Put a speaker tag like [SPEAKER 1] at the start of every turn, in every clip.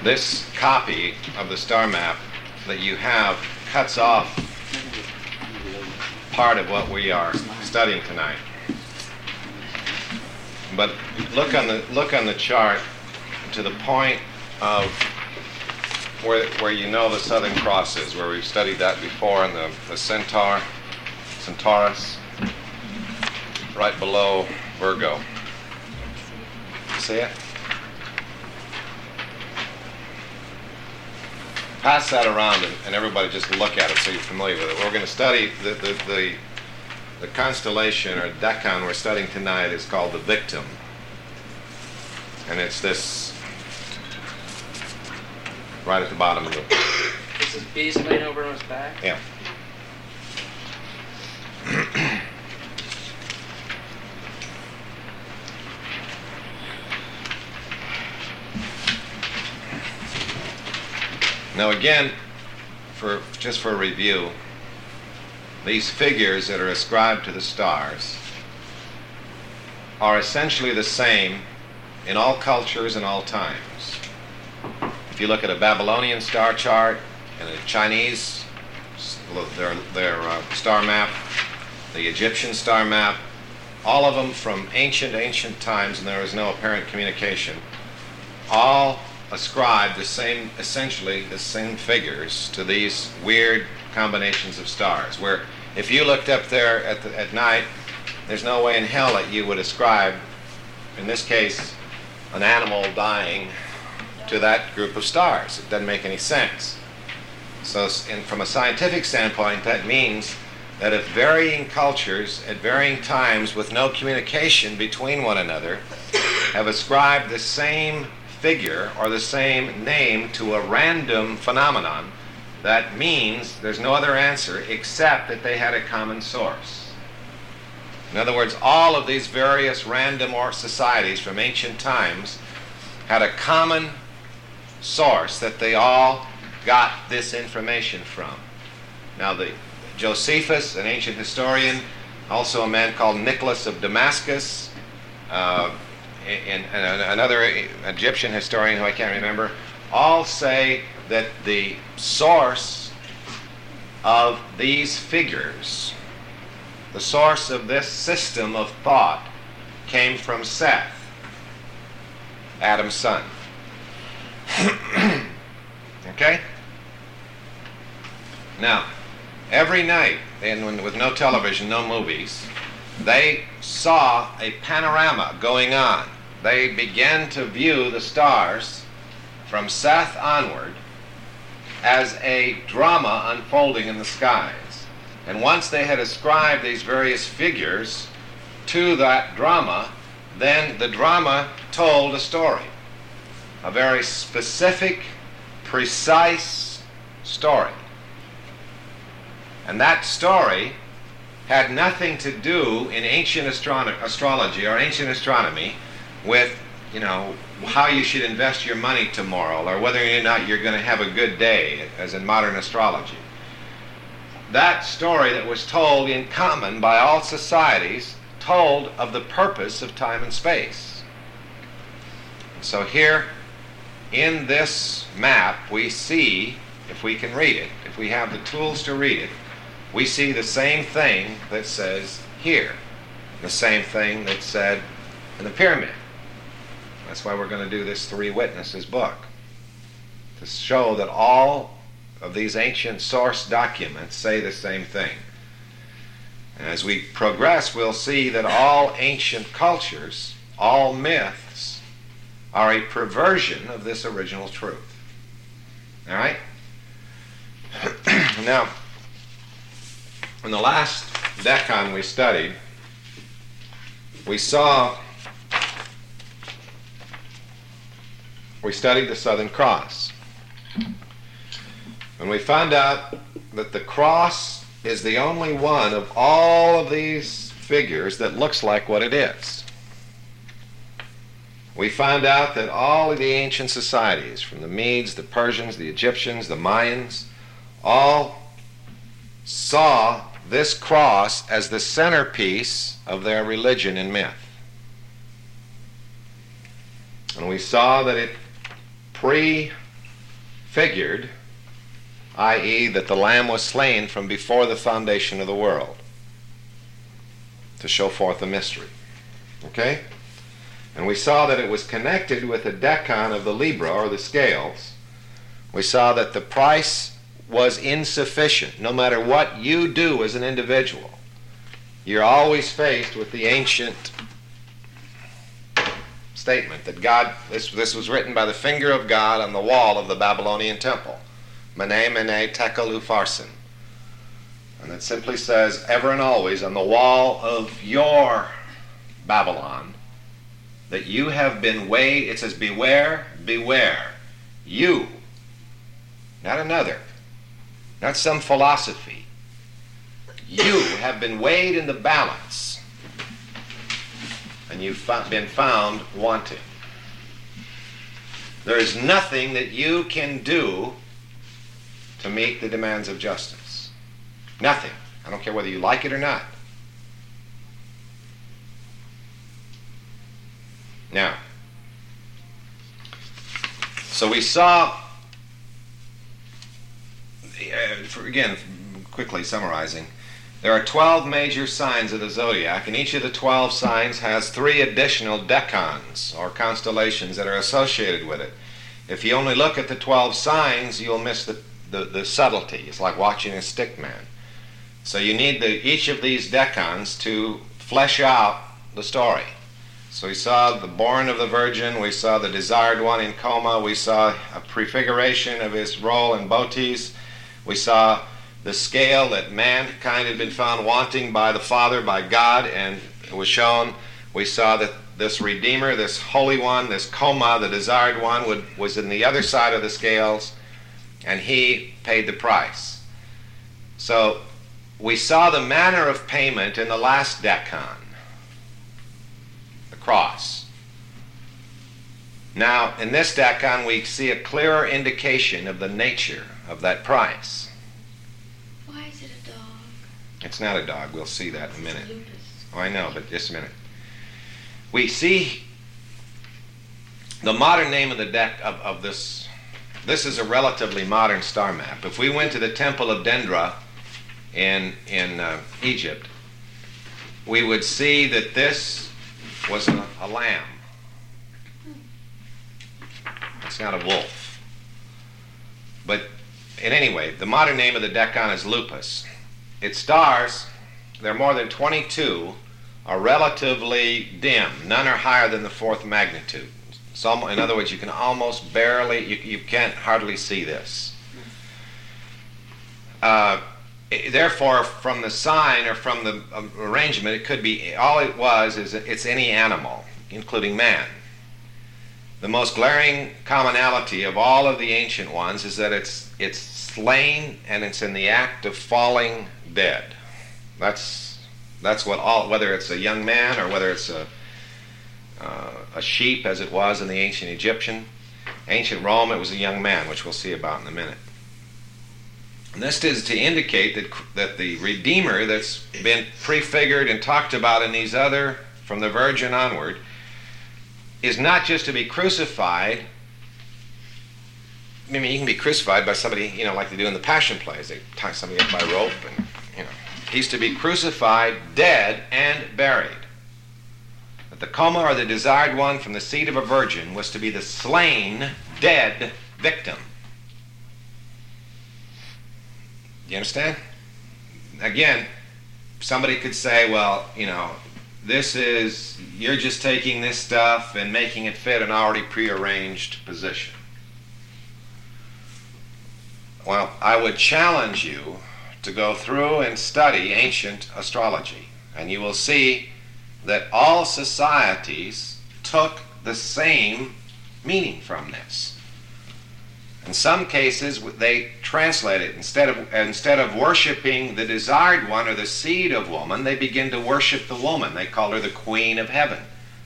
[SPEAKER 1] This copy of the star map that you have cuts off part of what we are studying tonight. But look on the chart to the point of where you know the Southern Cross is, where we've studied that before, and the Centaurus, right below Virgo. See it? Pass that around and everybody just look at it so you're familiar with it. We're going to study the constellation or decan we're studying tonight is called the Victim. And it's this right at the bottom of the...
[SPEAKER 2] This is beast laying over on his back?
[SPEAKER 1] Yeah. Now again, just for review, these figures that are ascribed to the stars are essentially the same in all cultures and all times. If you look at a Babylonian star chart and a Chinese, their star map, the Egyptian star map, all of them from ancient times, and there is no apparent communication, all ascribe essentially the same figures to these weird combinations of stars, where if you looked up there at night, there's no way in hell that you would ascribe, in this case, an animal dying to that group of stars. It doesn't make any sense. So from a scientific standpoint, that means that if varying cultures at varying times with no communication between one another have ascribed the same figure or the same name to a random phenomenon, that means there's no other answer except that they had a common source. In other words, all of these various random societies from ancient times had a common source that they all got this information from. Now, Josephus, an ancient historian, also a man called Nicholas of Damascus, and another Egyptian historian who I can't remember, all say that the source of these figures, the source of this system of thought, came from Seth, Adam's son. Okay? Now, every night, and with no television, no movies, they saw a panorama going on. They began to view the stars from Seth onward as a drama unfolding in the skies. And once they had ascribed these various figures to that drama, then the drama told a story, a very specific, precise story. And that story had nothing to do in ancient astrology or ancient astronomy with, how you should invest your money tomorrow or whether or not you're going to have a good day, as in modern astrology. That story that was told in common by all societies told of the purpose of time and space. So here in this map we see, if we can read it, if we have the tools to read it, we see the same thing that says here, the same thing that's said in the pyramid. That's why we're going to do this Three Witnesses book, to show that all of these ancient source documents say the same thing. And as we progress, we'll see that all ancient cultures, all myths, are a perversion of this original truth. All right? Now, in the last decan we studied, we studied the Southern Cross. And we found out that the cross is the only one of all of these figures that looks like what it is. We found out that all of the ancient societies, from the Medes, the Persians, the Egyptians, the Mayans, all saw this cross as the centerpiece of their religion and myth. And we saw that it figured, i.e., that the Lamb was slain from before the foundation of the world, to show forth the mystery. Okay? And we saw that it was connected with the decan of the libra, or the scales. We saw that the price was insufficient. No matter what you do as an individual, you're always faced with the ancient statement that God, this was written by the finger of God on the wall of the Babylonian temple. Mene, mene, tekel upharsin. And it simply says, ever and always on the wall of your Babylon, that you have been weighed. It says, beware, beware. You, not another, not some philosophy. You have been weighed in the balance, and you've been found wanting. There is nothing that you can do to meet the demands of justice. Nothing. I don't care whether you like it or not. Now, so we saw, again, quickly summarizing, there are 12 major signs of the zodiac, and each of the 12 signs has 3 additional decans, or constellations, that are associated with it. If you only look at the 12 signs, you'll miss the subtlety. It's like watching a stick man. So you need each of these decans to flesh out the story. So we saw the born of the virgin, we saw the desired one in coma, we saw a prefiguration of his role in Botes, we saw the scale that mankind had been found wanting by the Father, by God, and it was shown. We saw that this Redeemer, this Holy One, this coma, the desired one, was in the other side of the scales, and he paid the price. So we saw the manner of payment in the last decan, the cross. Now, in this decan, we see a clearer indication of the nature of that price.
[SPEAKER 3] Why is it a dog?
[SPEAKER 1] It's not a dog. We'll see that in a minute.
[SPEAKER 3] Lupus.
[SPEAKER 1] Oh, I know, but just a minute. We see the modern name of the deck of this. This is a relatively modern star map. If we went to the Temple of Dendra in Egypt, we would see that this was a lamb. It's not a wolf. But in any way, the modern name of the decan is Lupus. Its stars, there are more than 22, are relatively dim. None are higher than the 4th magnitude. So, in other words, you can almost barely, you can't hardly see this. Therefore, from the sign or from the arrangement, it could be, all it was is it's any animal, including man. The most glaring commonality of all of the ancient ones is that it's slain and it's in the act of falling dead. That's what all, whether it's a young man or whether it's a sheep, as it was in the ancient Egyptian. Ancient Rome, it was a young man, which we'll see about in a minute. And this is to indicate that the Redeemer that's been prefigured and talked about in these other, from the Virgin onward, is not just to be crucified. I mean, you can be crucified by somebody, like they do in the Passion plays. They tie somebody up by rope and, He's to be crucified, dead, and buried. But the coma, or the desired one from the seed of a virgin, was to be the slain, dead victim. You understand? Again, somebody could say, well, you're just taking this stuff and making it fit an already prearranged position. Well, I would challenge you to go through and study ancient astrology, and you will see that all societies took the same meaning from this. In some cases, they translate it. Instead of worshiping the desired one or the seed of woman, they begin to worship the woman. They call her the Queen of Heaven.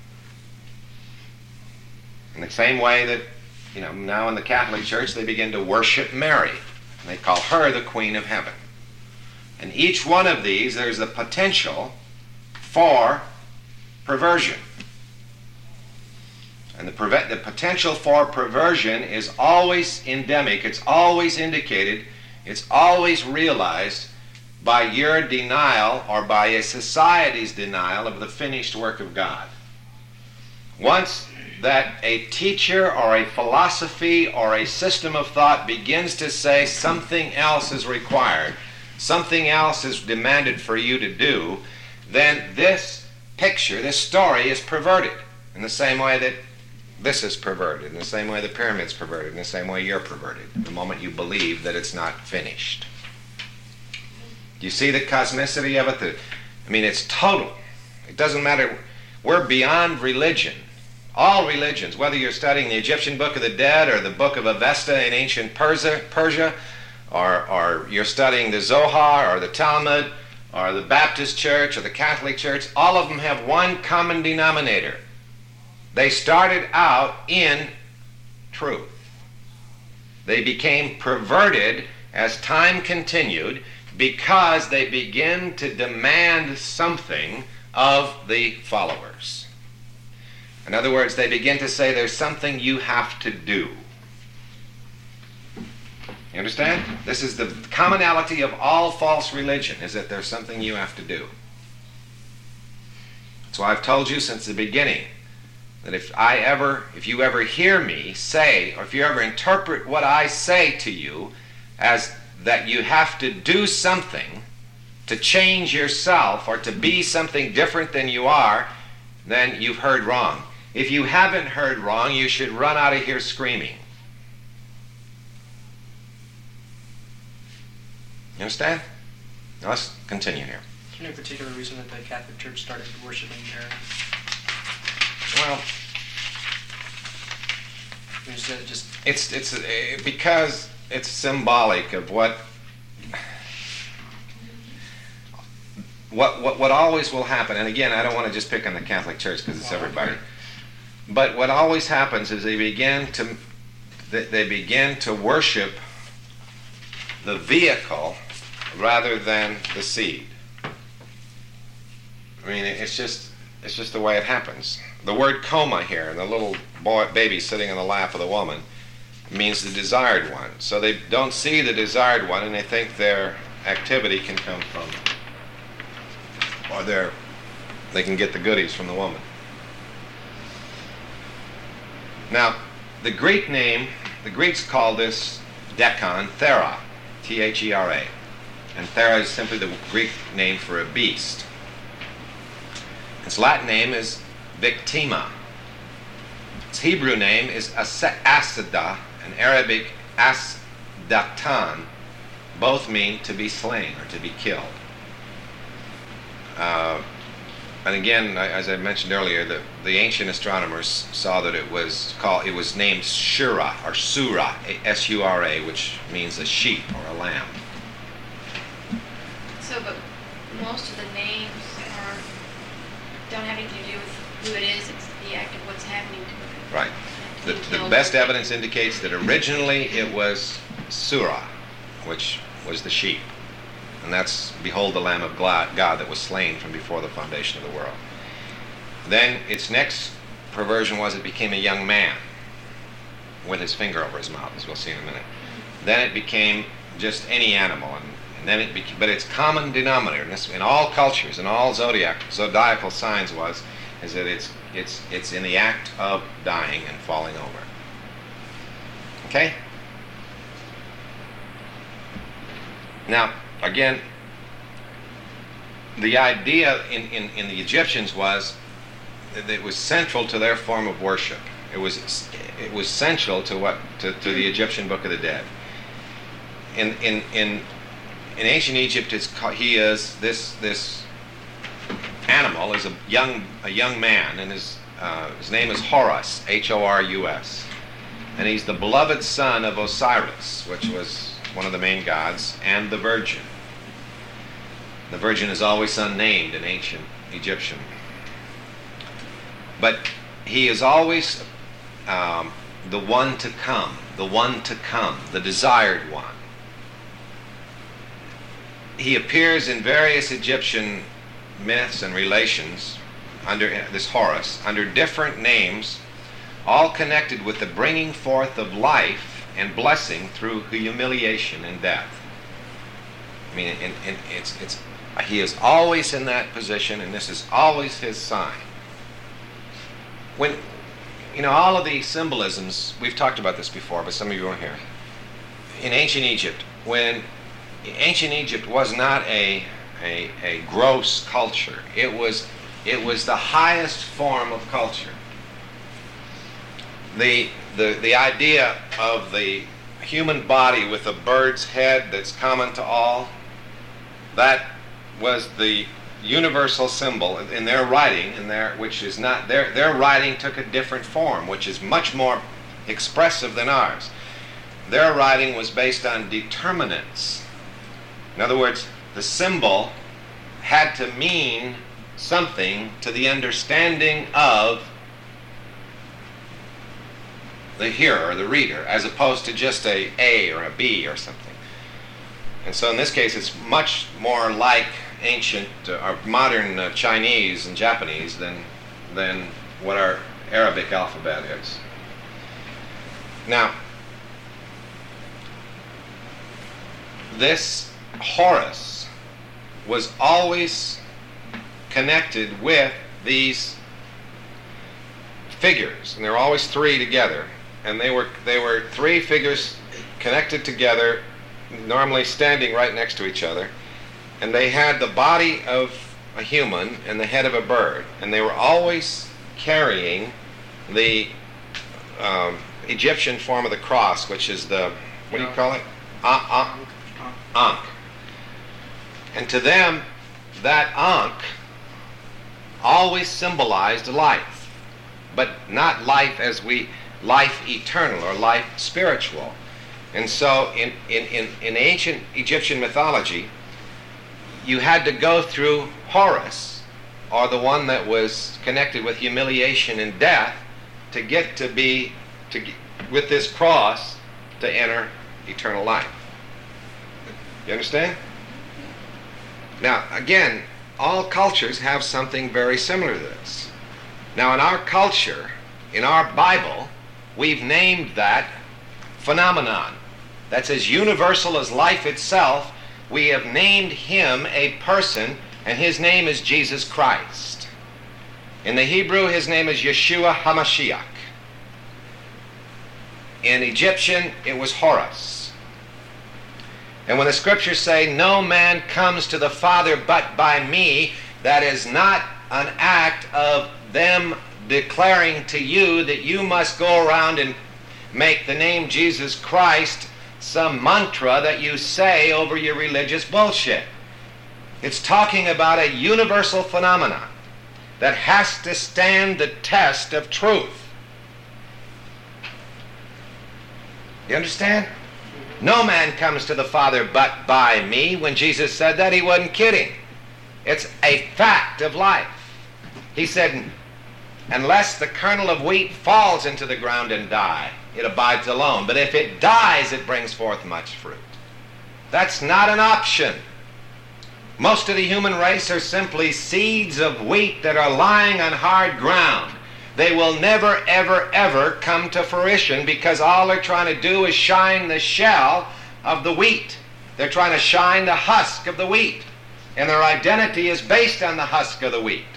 [SPEAKER 1] In the same way that, now in the Catholic Church, they begin to worship Mary. And they call her the Queen of Heaven. And each one of these, there's the potential for perversion. And the potential for perversion is always endemic, it's always indicated, it's always realized by your denial or by a society's denial of the finished work of God. Once that a teacher or a philosophy or a system of thought begins to say something else is required, something else is demanded for you to do, then this picture, this story is perverted in the same way that this is perverted, in the same way the pyramid's perverted, in the same way you're perverted, the moment you believe that it's not finished. Do you see the cosmicity of it? I mean, it's total. It doesn't matter. We're beyond religion. All religions, whether you're studying the Egyptian Book of the Dead or the Book of Avesta in ancient Persia, or you're studying the Zohar or the Talmud or the Baptist Church or the Catholic Church, all of them have one common denominator. They started out in truth. They became perverted as time continued because they begin to demand something of the followers. In other words, they begin to say there's something you have to do. You understand? This is the commonality of all false religion, is that there's something you have to do. So I've told you since the beginning that if you ever hear me say, or if you ever interpret what I say to you as that you have to do something to change yourself or to be something different than you are, then you've heard wrong. If you haven't heard wrong, you should run out of here screaming. You understand? Now let's continue here.
[SPEAKER 2] Is there any particular reason that the Catholic Church started worshiping Mary?
[SPEAKER 1] Well,
[SPEAKER 2] Is that just
[SPEAKER 1] it's because it's symbolic of what always will happen. And again, I don't want to just pick on the Catholic Church because it's everybody. But what always happens is they begin to worship the vehicle rather than the seed. I mean, it's just the way it happens. The word coma here, and the little baby sitting in the lap of the woman, means the desired one. So they don't see the desired one, and they think their activity can come from, or they can get the goodies from the woman. Now, the Greeks call this Decon Thera, Thera. And Thera is simply the Greek name for a beast. Its Latin name is Victima. Its Hebrew name is Asada, and Arabic Asdatan. Both mean to be slain or to be killed. And again, as I mentioned earlier, the ancient astronomers saw that it was named Shura, or Sura, S-U-R-A, which means a sheep or a lamb.
[SPEAKER 3] So, but most of the names don't have anything to do with who it is, it's the act of what's happening to it.
[SPEAKER 1] Right. The best evidence indicates that originally it was Surah, which was the sheep. And that's, behold the Lamb of God that was slain from before the foundation of the world. Then its next perversion was it became a young man with his finger over his mouth, as we'll see in a minute. Then it became just any animal, and then but its common denominator in all cultures, in all zodiacal signs is that it's in the act of dying and falling over. Okay? Now, again, the idea in the Egyptians was that it was central to their form of worship. It was central to the Egyptian Book of the Dead. In ancient Egypt, this animal is a young man, and his name is Horus, Horus, and he's the beloved son of Osiris, which was one of the main gods, and the Virgin. The Virgin is always unnamed in ancient Egyptian. But he is always the one to come, the desired one. He appears in various Egyptian myths and relations under this Horus, under different names all connected with the bringing forth of life and blessing through humiliation and death. I mean, and he is always in that position, and this is always his sign. When, all of the symbolisms, we've talked about this before, but some of you weren't here. In ancient Egypt, when ancient Egypt was not a gross culture, it was the highest form of culture. The idea of the human body with a bird's head that's common to all, that was the universal symbol in their writing, which is not their writing took a different form, which is much more expressive than ours. Their writing was based on determinants. In other words, the symbol had to mean something to the understanding of the hearer or the reader, as opposed to just a or a B or something. And so in this case, it's much more like ancient or modern Chinese and Japanese than what our Arabic alphabet is. Now, this Horus was always connected with these figures, and there were always three together, and they were three figures connected together, normally standing right next to each other, and they had the body of a human and the head of a bird, and they were always carrying the Egyptian form of the cross, which is the, what do you call it? Ankh. And to them, that Ankh always symbolized life, but not life as life eternal or life spiritual. And so in ancient Egyptian mythology, you had to go through Horus, or the one that was connected with humiliation and death, to get with this cross to enter eternal life. You understand? Now, again, all cultures have something very similar to this. Now, in our culture, in our Bible, we've named that phenomenon. That's as universal as life itself. We have named him a person, and his name is Jesus Christ. In the Hebrew, his name is Yeshua HaMashiach. In Egyptian, it was Horus. And when the scriptures say, no man comes to the Father but by me, that is not an act of them declaring to you that you must go around and make the name Jesus Christ some mantra that you say over your religious bullshit. It's talking about a universal phenomenon that has to stand the test of truth. You understand? No man comes to the Father but by me. When Jesus said that, he wasn't kidding. It's a fact of life. He said, unless the kernel of wheat falls into the ground and die, it abides alone. But if it dies, it brings forth much fruit. That's not an option. Most of the human race are simply seeds of wheat that are lying on hard ground. They will never, ever, ever come to fruition because all they're trying to do is shine the shell of the wheat. They're trying to shine the husk of the wheat. And their identity is based on the husk of the wheat.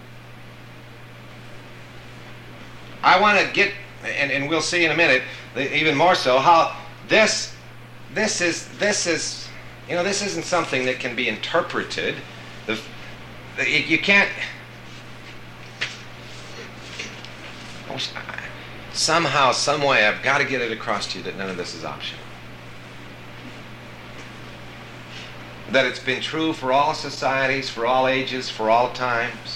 [SPEAKER 1] I want to get, and we'll see in a minute, even more so, how this isn't something that can be interpreted. You can't. Somehow, some way, I've got to get it across to you that none of this is optional. That it's been true for all societies, for all ages, for all times.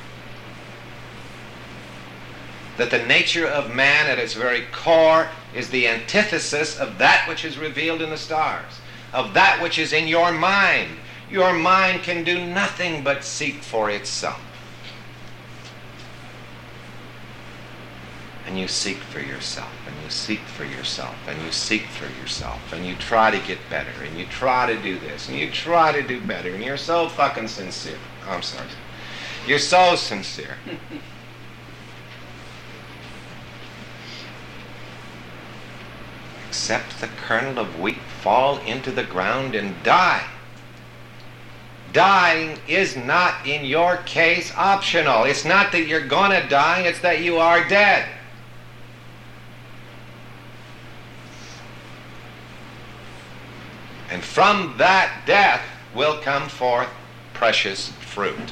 [SPEAKER 1] That the nature of man at its very core is the antithesis of that which is revealed in the stars, of that which is in your mind. Your mind can do nothing but seek for itself. And you seek for yourself, and you seek for yourself, and you seek for yourself, and you try to get better, and you try to do this, and you try to do better, and you're so fucking sincere. Oh, I'm sorry. You're so sincere. except the kernel of wheat fall into the ground and die. Dying is not, in your case, optional. It's not that you're going to die, it's that you are dead. And from that death will come forth precious fruit.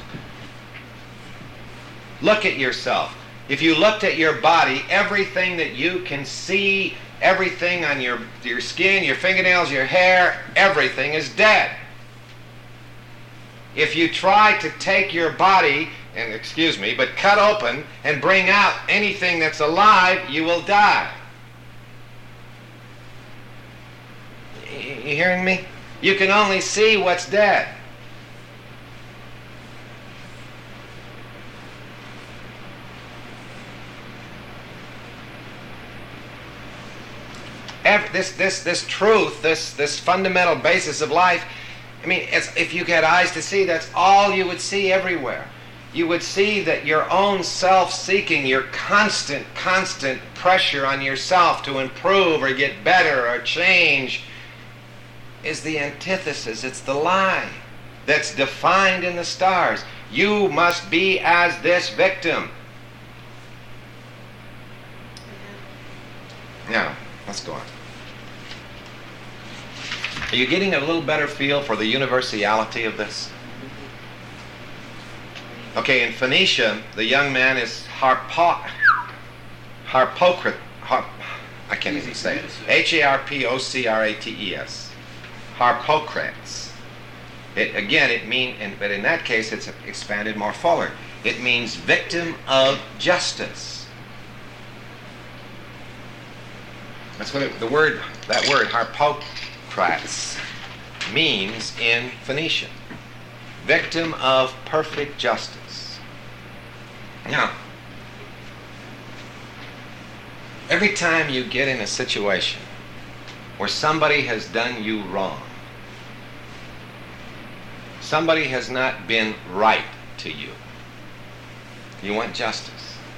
[SPEAKER 1] Look at yourself. If you looked at your body, everything that you can see, everything on your skin, your fingernails, your hair, everything is dead. If you try to take your body, and excuse me, but cut open and bring out anything that's alive, you will die. You hearing me? You can only see what's dead. This truth, this fundamental basis of life, I mean, if you had eyes to see, that's all you would see everywhere. You would see that your own self-seeking, your constant pressure on yourself to improve or get better or change is the antithesis. It's the lie that's defined in the stars. You must be as this victim. Now, let's go on. Are you getting a little better feel for the universality of this? Okay, in Phoenicia, the young man is Harpocrates. I can't even say it. Harpocrates. Harpocrates. It means, but in that case, it's expanded more forward. It means victim of justice. That's what that word Harpocrates means in Phoenician. Victim of perfect justice. Now, every time you get in a situation where somebody has done you wrong, somebody has not been right to you, you want justice.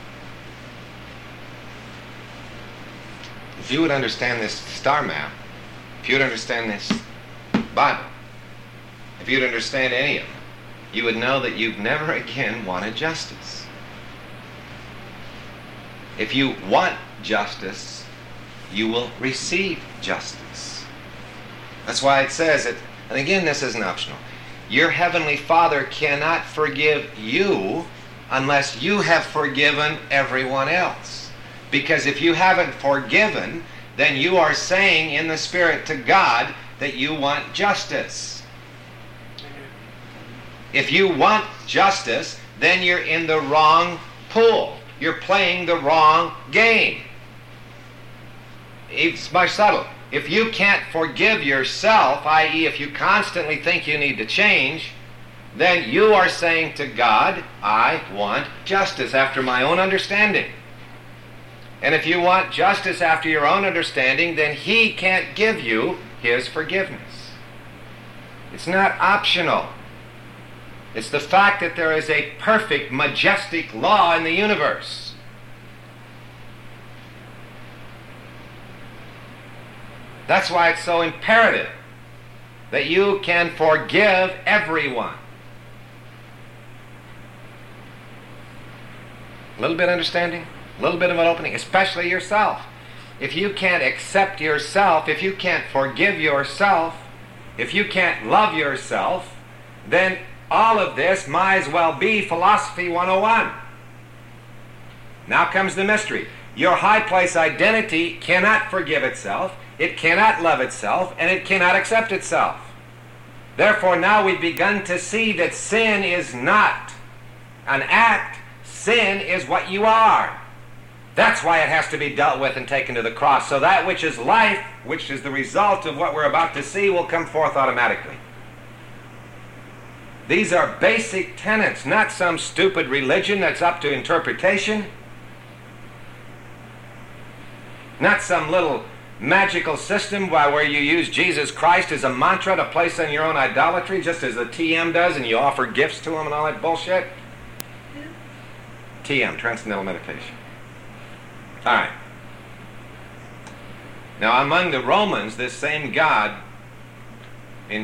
[SPEAKER 1] If you would understand this star map, if you would understand this Bible, if you'd understand any of them, you would know that you've never again wanted justice. If you want justice, you will receive justice. That's why it says it, and again, this isn't optional. Your heavenly Father cannot forgive you unless you have forgiven everyone else. Because if you haven't forgiven, then you are saying in the Spirit to God that you want justice. If you want justice, then you're in the wrong pool. You're playing the wrong game. It's much subtle. If you can't forgive yourself, i.e. if you constantly think you need to change, then you are saying to God, I want justice after my own understanding. And if you want justice after your own understanding, then He can't give you His forgiveness. It's not optional. It's the fact that there is a perfect, majestic law in the universe. That's why it's so imperative that you can forgive everyone. A little bit of understanding? A little bit of an opening, especially yourself. If you can't accept yourself, if you can't forgive yourself, if you can't love yourself, then all of this might as well be Philosophy 101. Now comes the mystery. Your high place identity cannot forgive itself, it cannot love itself, and it cannot accept itself. Therefore, now we've begun to see that sin is not an act, sin is what you are. That's why it has to be dealt with and taken to the cross. So that which is life, which is the result of what we're about to see, will come forth automatically. These are basic tenets, not some stupid religion that's up to interpretation. Not some little magical system where you use Jesus Christ as a mantra to place on your own idolatry, just as the TM does, and you offer gifts to them and all that bullshit. TM, Transcendental Meditation. All right. Now, among the Romans, this same God, in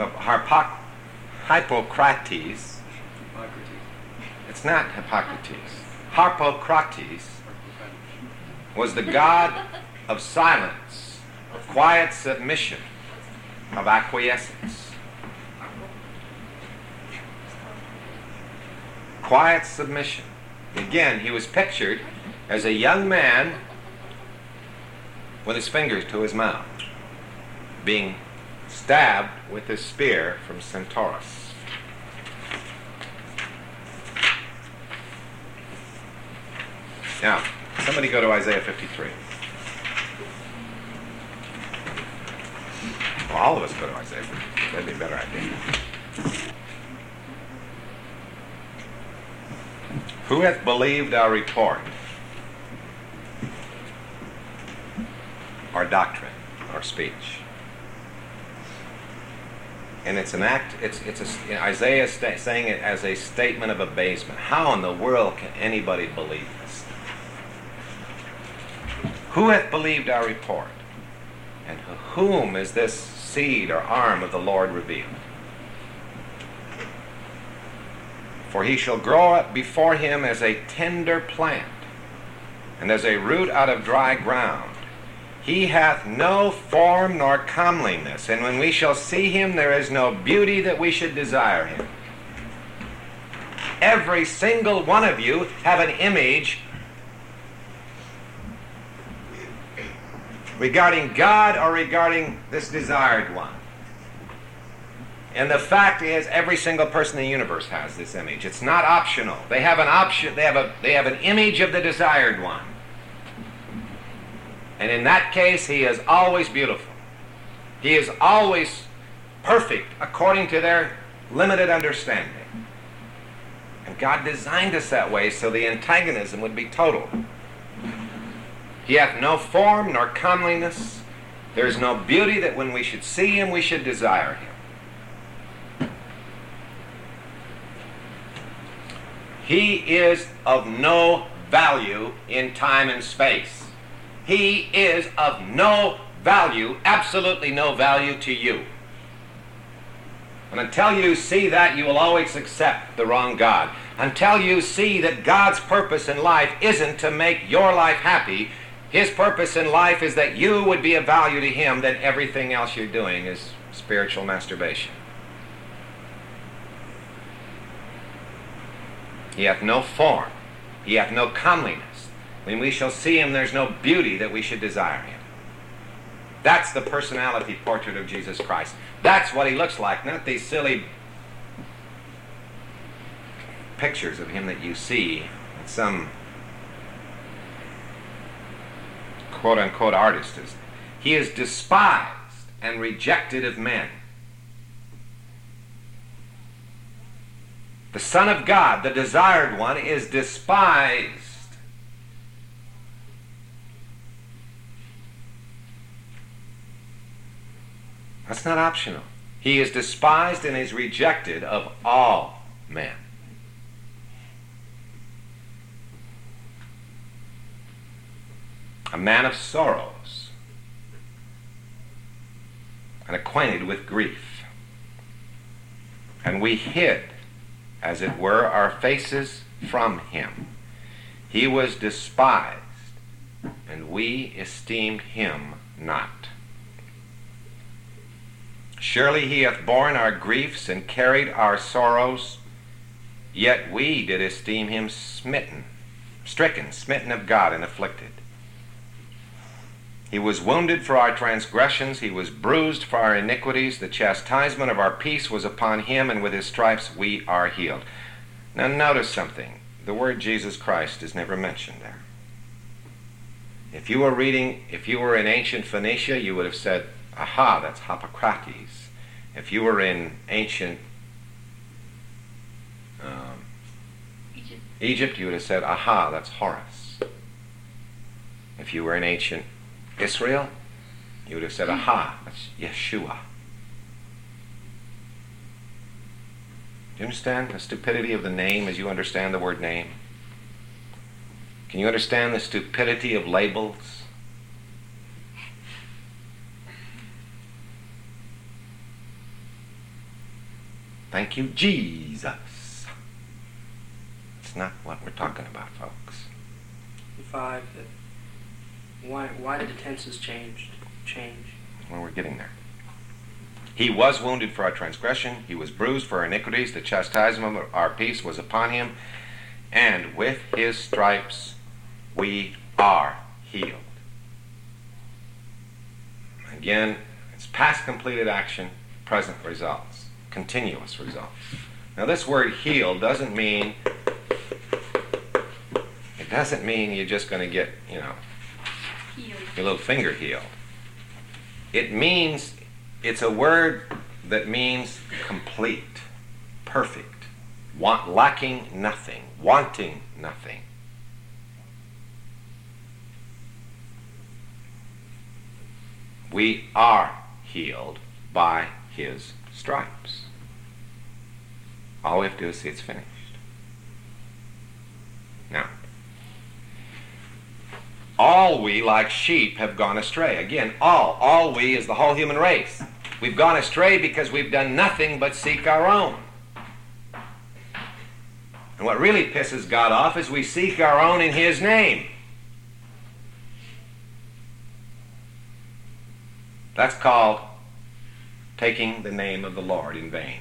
[SPEAKER 1] Hippocrates, it's not Hippocrates, Harpocrates, was the God of silence, of quiet submission, of acquiescence. Quiet submission. Again, he was pictured as a young man with his fingers to his mouth, being stabbed with a spear from Centaurus. Now, somebody go to Isaiah 53. Well, all of us go to Isaiah 53. That'd be a better idea. Who hath believed our report, our doctrine, our speech? And it's an act, Isaiah is saying it as a statement of abasement. How in the world can anybody believe this? Who hath believed our report? And to whom is this seed or arm of the Lord revealed? For he shall grow up before him as a tender plant, and as a root out of dry ground. He hath no form nor comeliness, and when we shall see him, there is no beauty that we should desire him. Every single one of you have an image regarding God or regarding this desired one. And the fact is, every single person in the universe has this image. It's not optional. They have an option. They have an image of the desired one. And in that case, he is always beautiful. He is always perfect according to their limited understanding. And God designed us that way so the antagonism would be total. He hath no form nor comeliness. There is no beauty that when we should see him, we should desire him. He is of no value in time and space. He is of no value, absolutely no value to you. And until you see that, you will always accept the wrong God. Until you see that God's purpose in life isn't to make your life happy. His purpose in life is that you would be of value to him, then everything else you're doing is spiritual masturbation. He hath no form. He hath no comeliness. When we shall see him, there's no beauty that we should desire him. That's the personality portrait of Jesus Christ. That's what he looks like, not these silly pictures of him that you see that some quote-unquote artist is. He is despised and rejected of men. The Son of God, the desired one, is despised. That's not optional. He is despised and is rejected of all men. A man of sorrows and acquainted with grief. And we hid, as it were, our faces from him. He was despised, and we esteemed him not. Surely he hath borne our griefs and carried our sorrows, yet we did esteem him smitten, stricken, smitten of God, and afflicted. He was wounded for our transgressions, he was bruised for our iniquities. The chastisement of our peace was upon him, and with his stripes we are healed. Now notice something. The word Jesus Christ is never mentioned there. If you were in ancient Phoenicia, you would have said, aha, that's Hippocrates. If you were in ancient Egypt, you would have said, aha, that's Horus. If you were in ancient Israel, you would have said, aha, that's Yeshua. Do you understand the stupidity of the name as you understand the word name? Can you understand the stupidity of labels? Thank you, Jesus. It's not what we're talking about, folks.
[SPEAKER 2] 5. Why did the tenses change?
[SPEAKER 1] Well, we're getting there. He was wounded for our transgression. He was bruised for our iniquities. The chastisement of our peace was upon him. And with his stripes we are healed. Again, it's past completed action, present results, continuous results. Now this word healed doesn't mean you're just going to get,
[SPEAKER 3] Healed.
[SPEAKER 1] your little finger healed. It means, it's a word that means complete, perfect, lacking nothing, wanting nothing. We are healed by his stripes. All we have to do is see it's finished. Now, all we, like sheep, have gone astray. Again, all we is the whole human race. We've gone astray because we've done nothing but seek our own. And what really pisses God off is we seek our own in his name. That's called taking the name of the Lord in vain.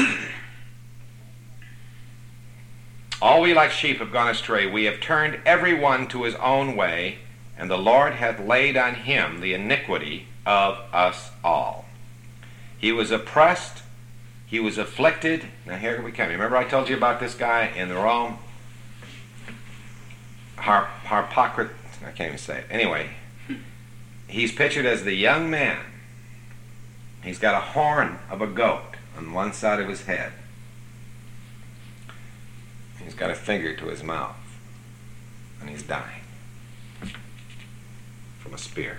[SPEAKER 1] All we like sheep have gone astray. We have turned every one to his own way, and the Lord hath laid on him the iniquity of us all. He was oppressed, he was afflicted. Now here we come. Remember I told you about this guy in Rome? Harpocrates, I can't even say it. Anyway, he's pictured as the young man. He's got a horn of a goat on one side of his head. He's got a finger to his mouth. And he's dying from a spear.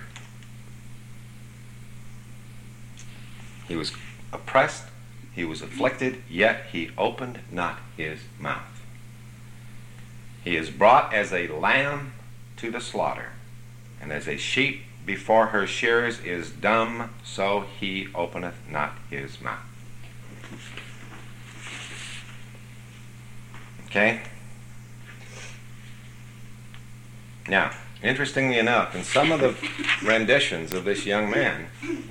[SPEAKER 1] He was oppressed, he was afflicted, yet he opened not his mouth. He is brought as a lamb to the slaughter, and as a sheep before her shearers is dumb, so he openeth not his mouth. Okay? Now, interestingly enough, in some of the renditions of this young man,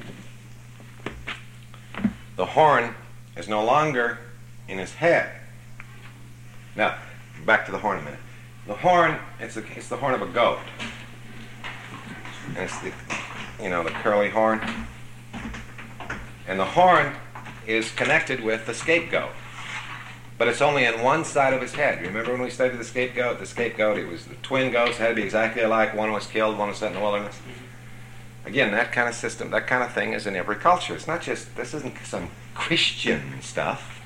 [SPEAKER 1] the horn is no longer in his head. Now, back to the horn a minute. The horn, it's the horn of a goat. And it's the curly horn. And the horn is connected with the scapegoat. But it's only on one side of his head. Remember when we studied the scapegoat? The scapegoat, it was the twin goats, had to be exactly alike. One was killed, one was set in the wilderness. Again, that kind of system, that kind of thing is in every culture. It's not just, this isn't some Christian stuff.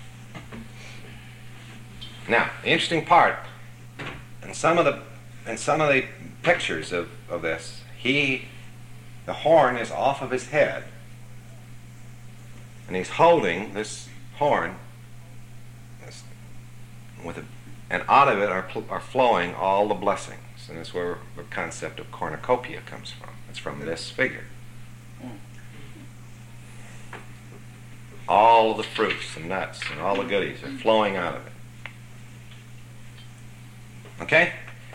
[SPEAKER 1] Now, the interesting part, in some of the pictures of this, the horn is off of his head, and he's holding this horn, and out of it are flowing all the blessings. And that's where the concept of cornucopia comes from. It's from this figure. All the fruits and nuts and all the goodies are flowing out of it. Okay?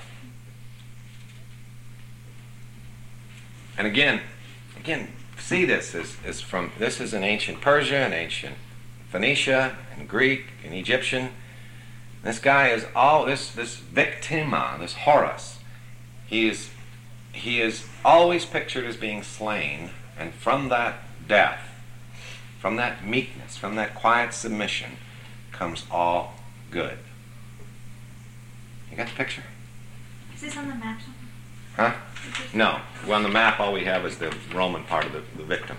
[SPEAKER 1] And again, see this is from, this is in ancient Persia and ancient Phoenicia and Greek and Egyptian. This guy is this victima, this Horus. He is always pictured as being slain, and from that death, from that meekness, from that quiet submission, comes all good. You got the picture?
[SPEAKER 3] Is this on the map somewhere?
[SPEAKER 1] Huh? No. Well, on the map, all we have is the Roman part of the victim.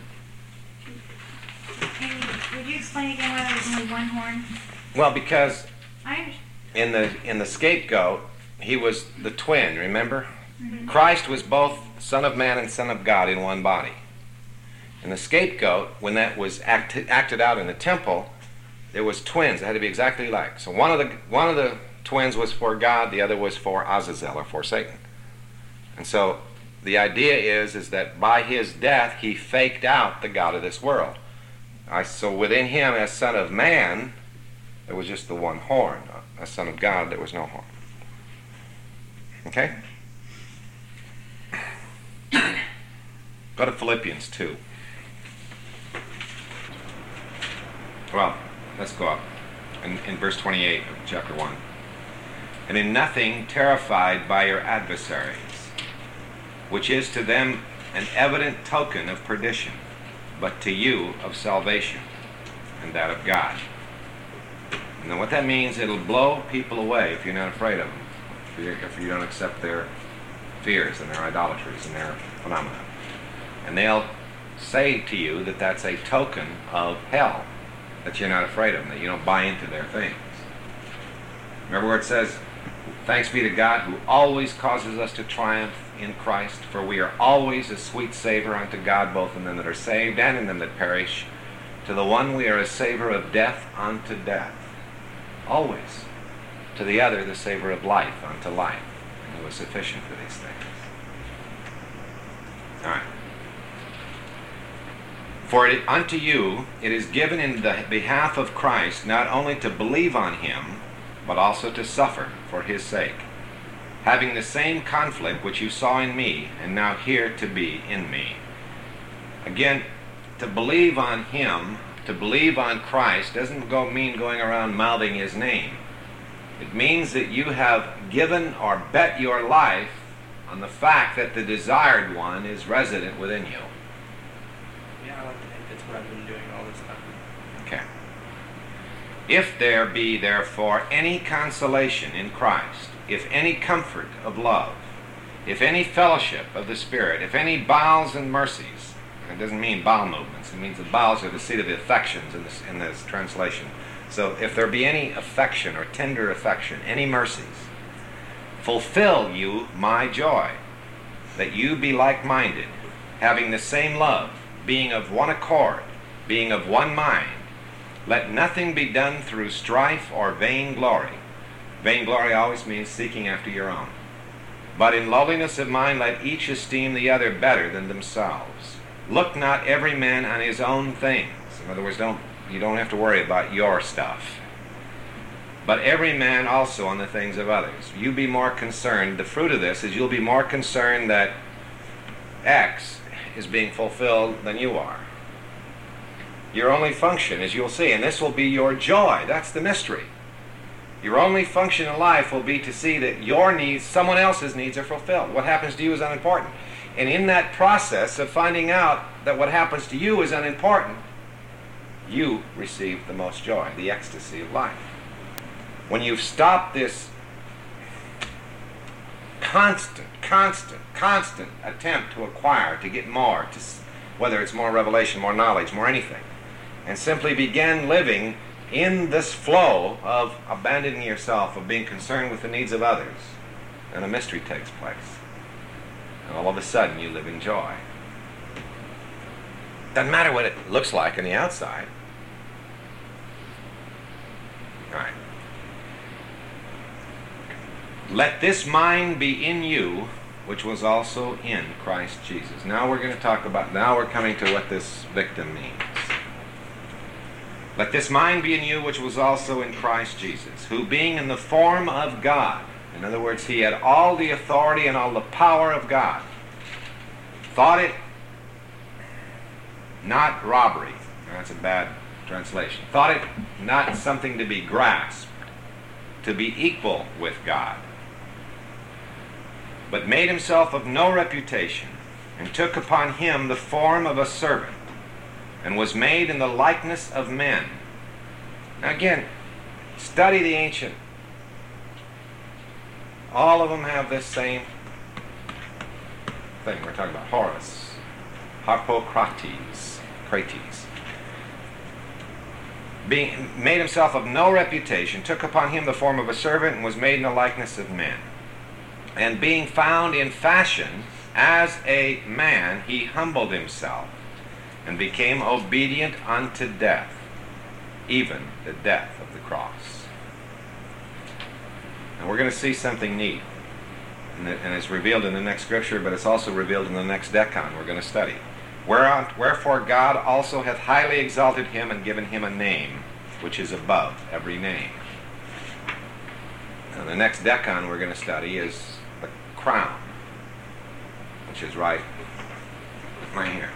[SPEAKER 3] Would you explain again why there was only one horn?
[SPEAKER 1] Well, because
[SPEAKER 3] I understand.
[SPEAKER 1] in the scapegoat, he was the twin, remember?
[SPEAKER 3] Mm-hmm.
[SPEAKER 1] Christ was both Son of Man and Son of God in one body. And the scapegoat, when that was acted out in the temple, there was twins. It had to be exactly alike. So one of the twins was for God, the other was for Azazel, or for Satan. And so the idea is that by his death, he faked out the God of this world. So within him, as Son of Man, There was just the one horn. A Son of God, there was no horn. Okay? Go to Philippians 2. Well, let's go up in verse 28 of chapter 1. And in nothing terrified by your adversaries, which is to them an evident token of perdition, but to you of salvation, and that of God. And then what that means, it'll blow people away if you're not afraid of them, if you don't accept their fears and their idolatries and their phenomena. And they'll say to you that that's a token of hell, that you're not afraid of them, that you don't buy into their things. Remember where it says, thanks be to God who always causes us to triumph in Christ, for we are always a sweet savor unto God, both in them that are saved and in them that perish. To the one we are a savor of death unto death. Always. To the other the savor of life unto life. And who is sufficient for these things. All right. For unto you it is given in the behalf of Christ not only to believe on him, but also to suffer for his sake, having the same conflict which you saw in me, and now hear to be in me. Again, to believe on him, to believe on Christ, doesn't mean going around mouthing his name. It means that you have given or bet your life on the fact that the desired one is resident within you.
[SPEAKER 2] Yeah, I like to think that's what I've been doing all this time.
[SPEAKER 1] Okay. If there be therefore any consolation in Christ, if any comfort of love, if any fellowship of the Spirit, if any bowels and mercies, it doesn't mean bowel movements, it means the bowels are the seat of the affections in this translation. So if there be any affection or tender affection, any mercies, fulfill you my joy, that you be like-minded, having the same love, being of one accord, being of one mind. Let nothing be done through strife or vainglory. Vainglory always means seeking after your own. But in lowliness of mind let each esteem the other better than themselves. Look not every man on his own things. In other words, you don't have to worry about your stuff. But every man also on the things of others. You be more concerned, the fruit of this is you'll be more concerned that X is being fulfilled than you are. Your only function, as you'll see, and this will be your joy, that's the mystery. Your only function in life will be to see that your needs, someone else's needs, are fulfilled. What happens to you is unimportant. And in that process of finding out that what happens to you is unimportant, you receive the most joy, the ecstasy of life. When you've stopped this constant attempt to acquire, to get more, whether it's more revelation, more knowledge, more anything, and simply begin living in this flow of abandoning yourself, of being concerned with the needs of others, then a mystery takes place. And all of a sudden you live in joy. Doesn't matter what it looks like on the outside. All right. Let this mind be in you, which was also in Christ Jesus. Now we're coming to what this victim means. Let this mind be in you, which was also in Christ Jesus, who being in the form of God, in other words, he had all the authority and all the power of God, thought it not robbery. That's a bad translation. Thought it not something to be grasped, to be equal with God, but made himself of no reputation, and took upon him the form of a servant, and was made in the likeness of men. Now again, study the ancient. All of them have this same thing. We're talking about Horace, Harpocrates, being made himself of no reputation, took upon him the form of a servant, and was made in the likeness of men. And being found in fashion as a man, he humbled himself, and became obedient unto death, even the death of the cross. And we're going to see something neat. And it's revealed in the next scripture, but it's also revealed in the next decon we're going to study. Wherefore God also hath highly exalted him and given him a name which is above every name. Now, the next decan we're going to study is the crown, which is right here.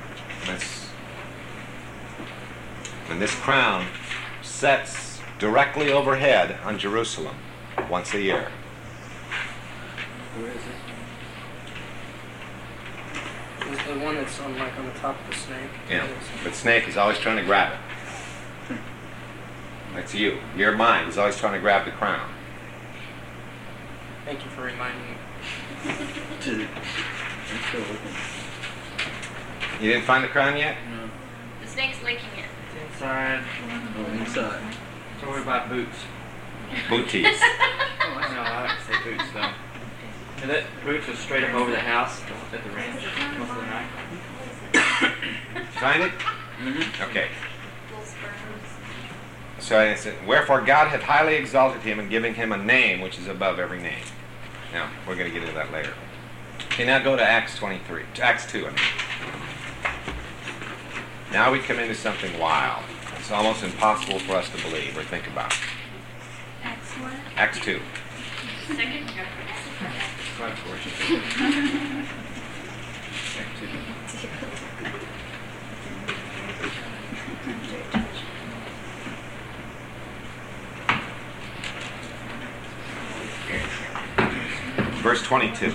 [SPEAKER 1] And this crown sets directly overhead on Jerusalem once a year.
[SPEAKER 2] Where is it? Is the one that's on the top of the snake?
[SPEAKER 1] Yeah, but snake is always trying to grab it. That's you. Your mind is always trying to grab the crown.
[SPEAKER 2] Thank you for reminding me.
[SPEAKER 4] I'm still looking.
[SPEAKER 1] You didn't find the crown yet?
[SPEAKER 4] No.
[SPEAKER 3] The snake's licking it.
[SPEAKER 2] It's inside.
[SPEAKER 4] Oh, inside.
[SPEAKER 2] It's over by boots.
[SPEAKER 1] Booties.
[SPEAKER 2] No, I like to say boots though. And that boots was straight up over the house at the ranch most of the night.
[SPEAKER 1] Find it?
[SPEAKER 4] Mm-hmm.
[SPEAKER 1] Okay. So it said, wherefore God hath highly exalted him and giving him a name which is above every name. Now, we're going to get into that later. Okay, now go to Acts 23. Acts 2, I mean. Now we come into something wild. It's almost impossible for us to believe or think about.
[SPEAKER 3] Acts what?
[SPEAKER 1] Acts 2.
[SPEAKER 3] Second?
[SPEAKER 1] Quite fortunate. Acts 2. Verse 22.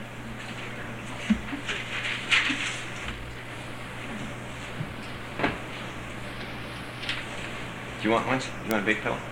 [SPEAKER 1] Do you want one? Do you want a big pillow?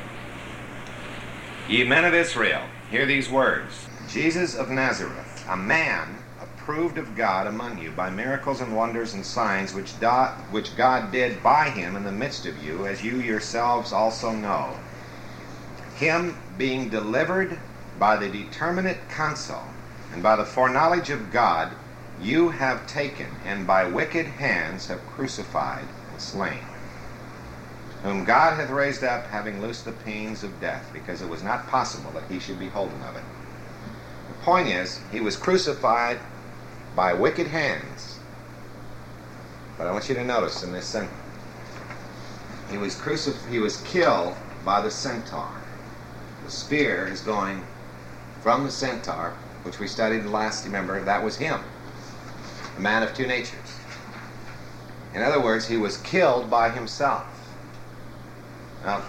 [SPEAKER 1] Ye men of Israel, hear these words. Jesus of Nazareth, a man approved of God among you by miracles and wonders and signs which God did by him in the midst of you, as you yourselves also know. Him being delivered by the determinate counsel and by the foreknowledge of God, you have taken, and by wicked hands have crucified and slain, whom God hath raised up, having loosed the pains of death, because it was not possible that he should be holden of it. The point is, he was crucified by wicked hands. But I want you to notice in this sentence, he was killed by the centaur. The spear is going from the centaur, which we studied last, remember, that was him, a man of two natures. In other words, he was killed by himself. Now,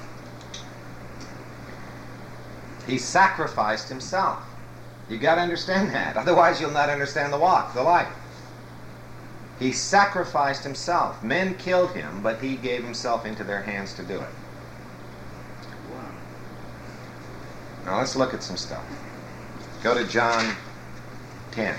[SPEAKER 1] he sacrificed himself. You've got to understand that. Otherwise, you'll not understand the life. He sacrificed himself. Men killed him, but he gave himself into their hands to do it.
[SPEAKER 4] Wow.
[SPEAKER 1] Now, let's look at some stuff. Go to John 10.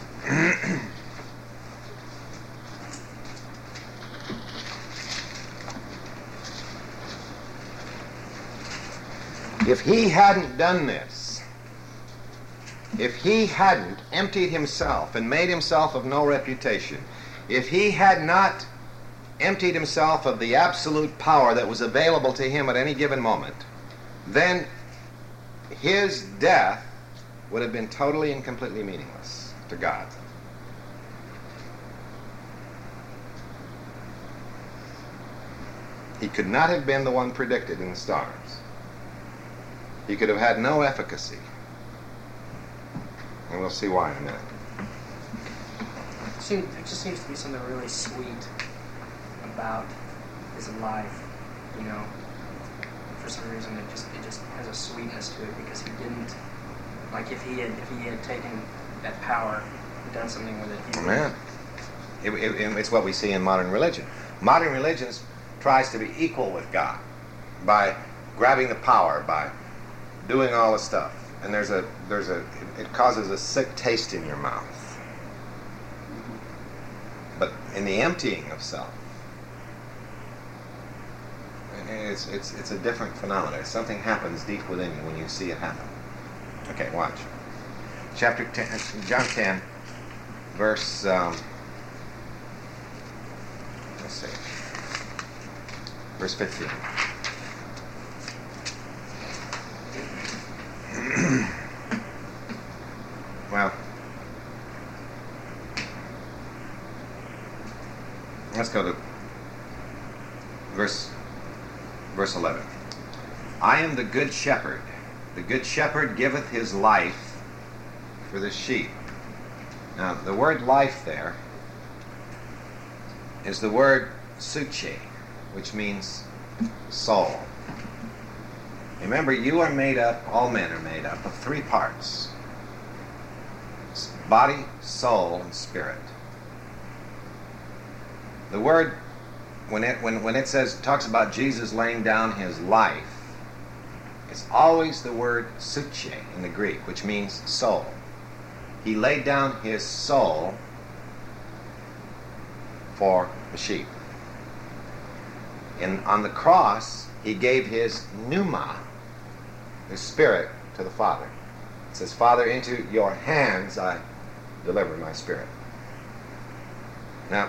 [SPEAKER 1] If he hadn't done this, if he hadn't emptied himself and made himself of no reputation, if he had not emptied himself of the absolute power that was available to him at any given moment, then his death would have been totally and completely meaningless to God. He could not have been the one predicted in the stars. He could have had no efficacy. And we'll see why in a minute.
[SPEAKER 2] There just seems to be something really sweet about his life, you know. For some reason, it just has a sweetness to it, because he didn't, like, if he had taken that power and done something with it.
[SPEAKER 1] Man, it's what we see in modern religion. Modern religion tries to be equal with God by grabbing the power, by doing all the stuff, and it causes a sick taste in your mouth. But in the emptying of self, it's a different phenomenon. Something happens deep within you when you see it happen. Okay, watch. Chapter 10, John 10, verse. Let's see, verse 15. Well, let's go to verse verse 11. I am the good shepherd. The good shepherd giveth his life for the sheep. Now, the word life there is the word suche, which means soul. Remember, you are made up, all men are made up of three parts: body, soul, and spirit. The word, when it says, talks about Jesus laying down his life, it's always the word suche in the Greek, which means soul. He laid down his soul for the sheep. On the cross, he gave his pneuma, his spirit, to the Father. It says, Father, into your hands I deliver my spirit. Now,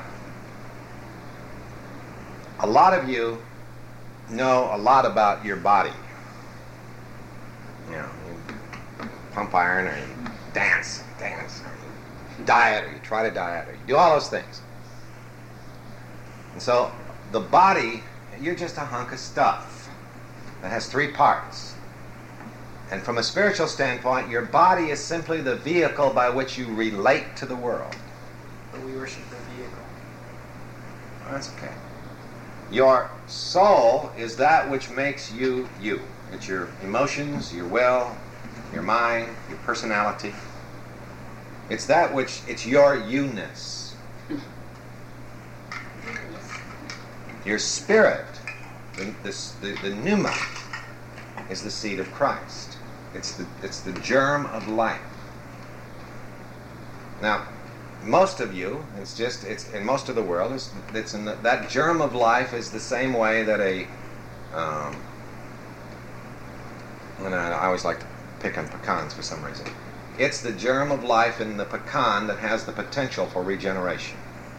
[SPEAKER 1] a lot of you know a lot about your body. You know, you pump iron, or you dance, or you diet, or you try to diet, or you do all those things. And so, the body, you're just a hunk of stuff that has three parts. And from a spiritual standpoint, your body is simply the vehicle by which you relate to the world.
[SPEAKER 2] But we worship the vehicle.
[SPEAKER 1] Well, that's okay. Your soul is that which makes you you. It's your emotions, your will, your mind, your personality. It's that which, it's your you-ness. Your spirit, the pneuma, is the seed of Christ. It's the germ of life. Now, most of you, it's in most of the world, that germ of life is the same way that and I always like to pick on pecans for some reason. It's the germ of life in the pecan that has the potential for regeneration.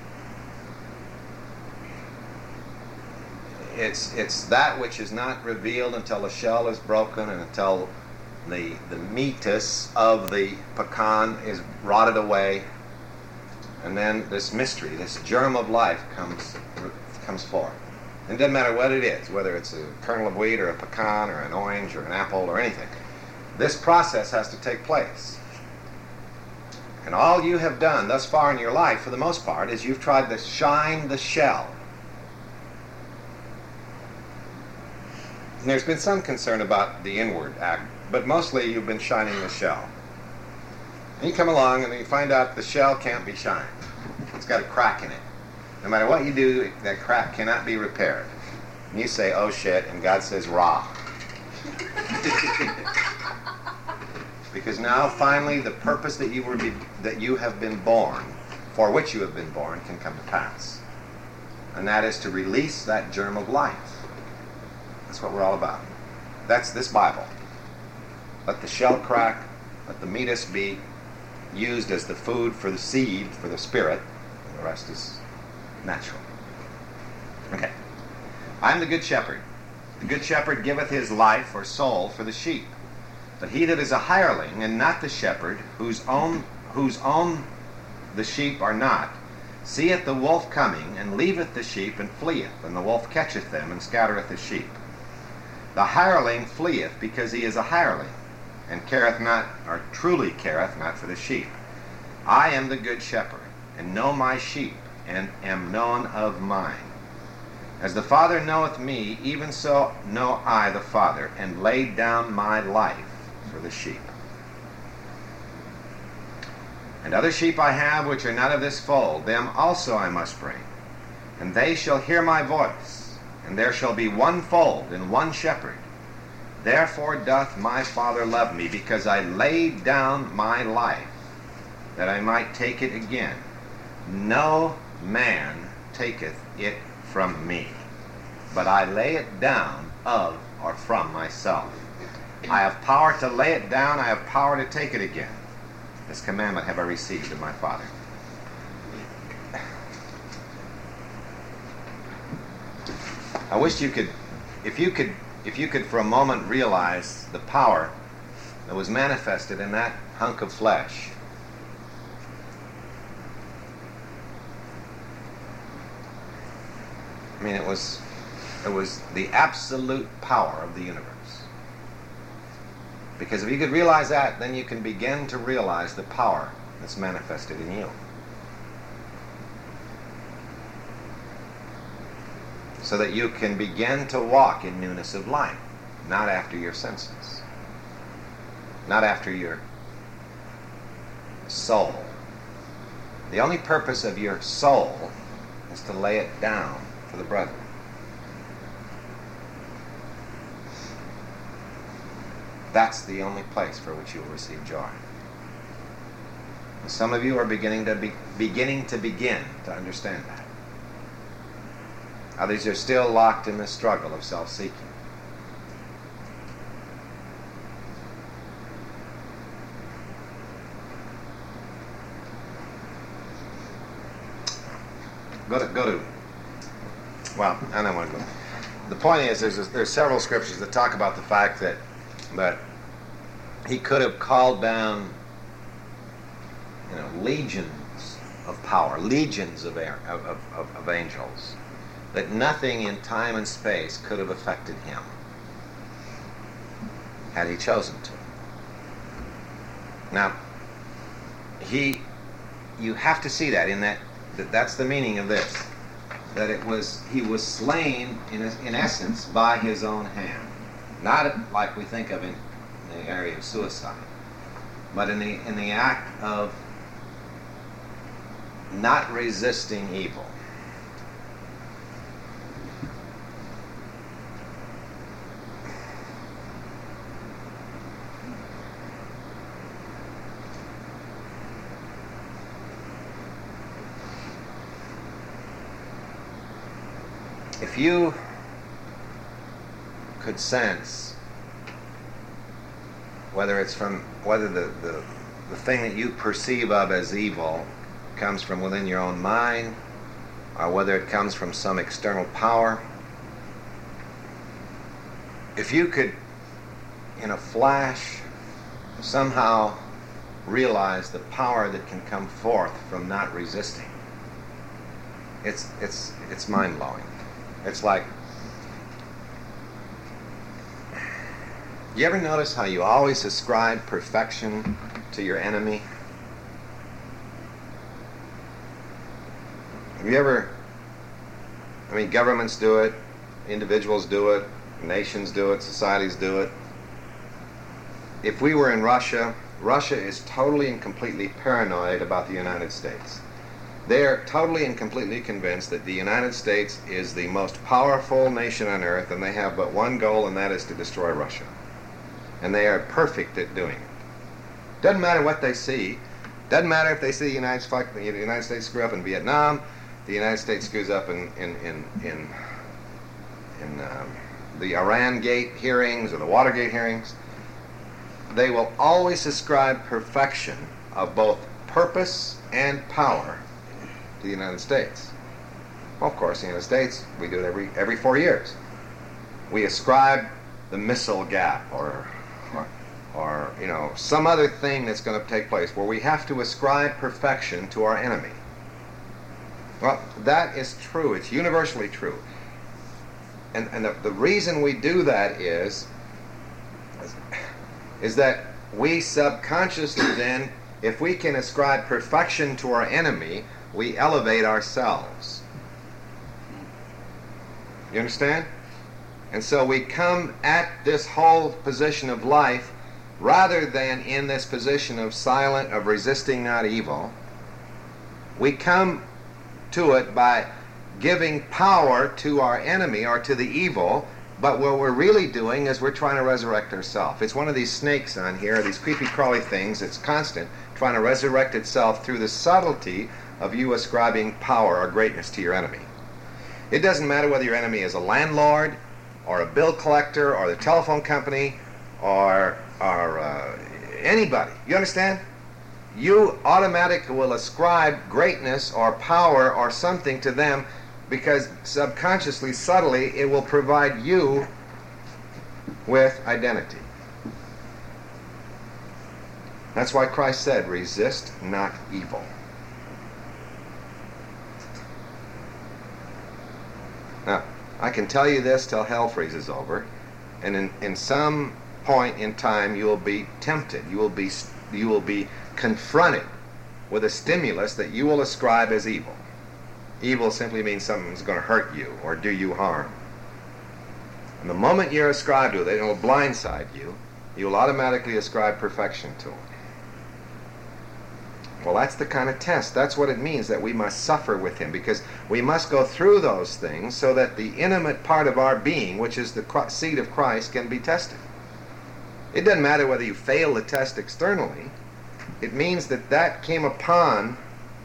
[SPEAKER 1] It's that which is not revealed until the shell is broken and until the meatus of the pecan is rotted away, and then this mystery, this germ of life comes forth. It doesn't matter what it is, whether it's a kernel of wheat or a pecan or an orange or an apple or anything. This process has to take place. And all you have done thus far in your life, for the most part, is you've tried to shine the shell. And there's been some concern about the inward act, but mostly you've been shining the shell. And you come along and you find out the shell can't be shined. It's got a crack in it. No matter what you do, that crack cannot be repaired. And you say, oh shit, and God says, rah. Because now, finally, the purpose that you have been born, for which you have been born, can come to pass. And that is to release that germ of life. That's what we're all about. That's this Bible. Let the shell crack, let the meatus be used as the food for the seed, for the spirit, and the rest is natural. Okay. I am the good shepherd. The good shepherd giveth his life or soul for the sheep. But he that is a hireling, and not the shepherd, whose own the sheep are not, seeth the wolf coming, and leaveth the sheep, and fleeth, and the wolf catcheth them, and scattereth the sheep. The hireling fleeth, because he is a hireling, and careth not, or truly careth not for the sheep. I am the good shepherd, and know my sheep, and am known of mine. As the Father knoweth me, even so know I the Father, and laid down my life for the sheep. And other sheep I have which are not of this fold, them also I must bring. And they shall hear my voice, and there shall be one fold and one shepherd. Therefore doth my Father love me, because I laid down my life, that I might take it again. No man taketh it from me, but I lay it down of or from myself. I have power to lay it down, I have power to take it again. This commandment have I received of my Father. I wish you could, if you could for a moment realize the power that was manifested in that hunk of flesh. I mean, it was It was the absolute power of the universe. Because if you could realize that, then you can begin to realize the power that's manifested in you. So that you can begin to walk in newness of life, not after your senses, not after your soul. The only purpose of your soul is to lay it down for the brethren. That's the only place for which you will receive joy. And some of you are beginning to understand that. Others are still locked in the struggle of self-seeking. Go to. Well, I don't want to go. The point is, there's several scriptures that talk about the fact that he could have called down, legions of power, legions of angels, that nothing in time and space could have affected him had he chosen to. Now, you have to see that that's the meaning of this, that he was slain in essence by his own hand, not like we think of in the area of suicide, but in the act of not resisting evil. If you could sense whether the thing that you perceive of as evil comes from within your own mind, or whether it comes from some external power, if you could, in a flash, somehow realize the power that can come forth from not resisting, it's mind-blowing. It's like, you ever notice how you always ascribe perfection to your enemy? Have you ever, governments do it, individuals do it, nations do it, societies do it. If we were in Russia, Russia is totally and completely paranoid about the United States. They are totally and completely convinced that the United States is the most powerful nation on earth, and they have but one goal, and that is to destroy Russia. And they are perfect at doing it. Doesn't matter what they see. Doesn't matter if they see the United States screw up in Vietnam, the United States screws up in the Iran Gate hearings or the Watergate hearings. They will always ascribe perfection of both purpose and power to the United States. Well, of course, the United States, we do it every 4 years. We ascribe the missile gap or some other thing that's going to take place where we have to ascribe perfection to our enemy. Well, that is true. It's universally true. And the reason we do that is that we subconsciously then, if we can ascribe perfection to our enemy, we elevate ourselves. You understand? And so we come at this whole position of life rather than in this position of resisting not evil. We come to it by giving power to our enemy or to the evil, but what we're really doing is we're trying to resurrect ourselves. It's one of these snakes on here, these creepy crawly things, it's constant, trying to resurrect itself through the subtlety of you ascribing power or greatness to your enemy. It doesn't matter whether your enemy is a landlord or a bill collector or the telephone company or anybody. You understand? You automatically will ascribe greatness or power or something to them because subconsciously, subtly, it will provide you with identity. That's why Christ said, resist not evil. Now, I can tell you this till hell freezes over, and in some point in time you will be tempted. You will be confronted with a stimulus that you will ascribe as evil. Evil simply means something's going to hurt you or do you harm. And the moment you're ascribed to it, it will blindside you. You will automatically ascribe perfection to it. Well, that's the kind of test. That's what it means that we must suffer with him, because we must go through those things so that the intimate part of our being, which is the seed of Christ, can be tested. It doesn't matter whether you fail the test externally. It means that that came upon,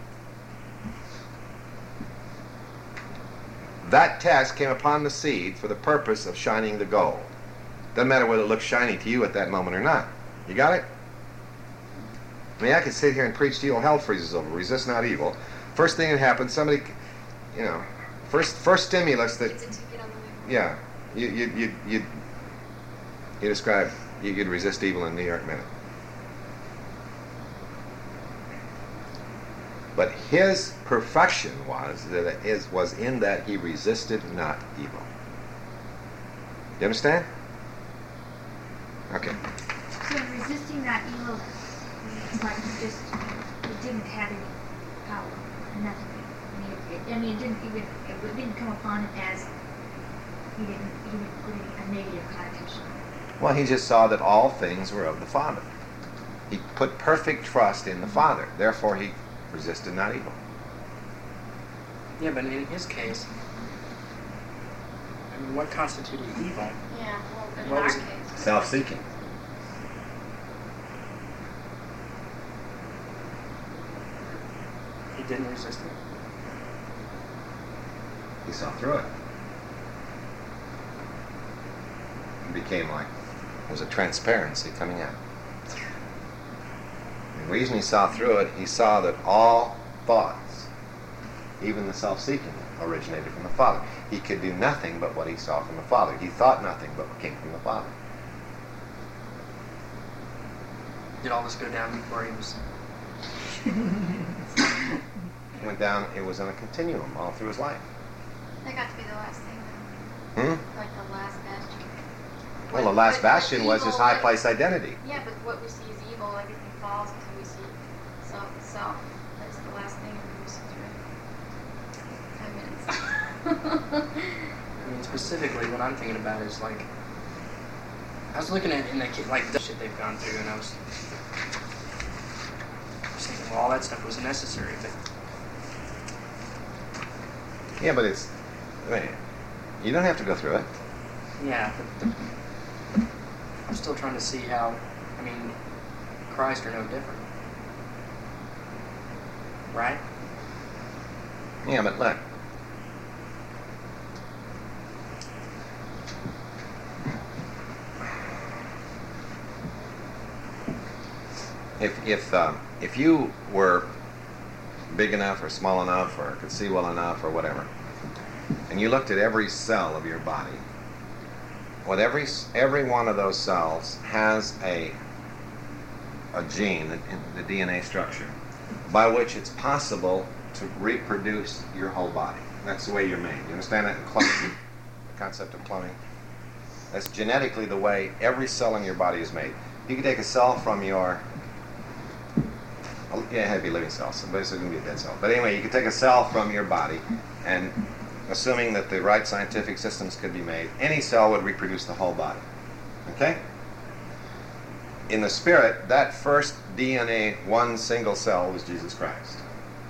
[SPEAKER 1] that test came upon the seed for the purpose of shining the gold. Doesn't matter whether it looks shiny to you at that moment or not. You got it? I mean, I could sit here and preach to you, hell freezes over, resist not evil. First thing that happens, somebody, first stimulus that, yeah, you describe, you could resist evil in New York minute. But his perfection was in that he resisted not evil. You understand? Okay.
[SPEAKER 5] So in resisting that evil, it's like it didn't have any power, nothing. It didn't come upon it as he didn't put a negative connotation.
[SPEAKER 1] Well, he just saw that all things were of the Father. He put perfect trust in the Father. Therefore, he resisted not evil.
[SPEAKER 2] Yeah, but in his case, I mean, what constituted evil?
[SPEAKER 3] Yeah, well, but in
[SPEAKER 2] What
[SPEAKER 3] our
[SPEAKER 2] was it?
[SPEAKER 3] case,
[SPEAKER 1] Self-seeking.
[SPEAKER 2] He didn't resist it.
[SPEAKER 1] He saw through it. It became like, it was a transparency coming out. The reason he saw through it, he saw that all thoughts, even the self-seeking, originated from the Father. He could do nothing but what he saw from the Father. He thought nothing but what came from the Father.
[SPEAKER 2] Did all this go down before he was...
[SPEAKER 1] It went down, it was on a continuum all through his life.
[SPEAKER 3] that got to be the last thing,
[SPEAKER 1] Hmm?
[SPEAKER 3] like the last bastion.
[SPEAKER 1] Well, the last
[SPEAKER 3] But
[SPEAKER 1] bastion was his
[SPEAKER 3] evil,
[SPEAKER 1] high place identity.
[SPEAKER 3] Yeah, but what we see is evil, everything falls until we see self. That's the last thing we see through 10 minutes.
[SPEAKER 2] I mean, specifically, what I'm thinking about is, like, I was looking at the shit they've gone through, and I was thinking, well, all that stuff was necessary, but
[SPEAKER 1] Yeah, but it's, I mean, you don't have to go through it.
[SPEAKER 2] yeah, but I'm still trying to see how, I mean, Christ are no different. Right?
[SPEAKER 1] Yeah, but look. If you were big enough or small enough or could see well enough or whatever, and you looked at every cell of your body, what every one of those cells has a gene in the DNA structure by which it's possible to reproduce your whole body. That's the way you're made. You understand that in cloning? The concept of cloning? That's genetically the way every cell in your body is made. You can take a cell from your... Yeah, heavy living cells, so basically it can be a dead cell. But anyway, you can take a cell from your body, and assuming that the right scientific systems could be made, any cell would reproduce the whole body. Okay? In the spirit, that first DNA, one single cell, was Jesus Christ.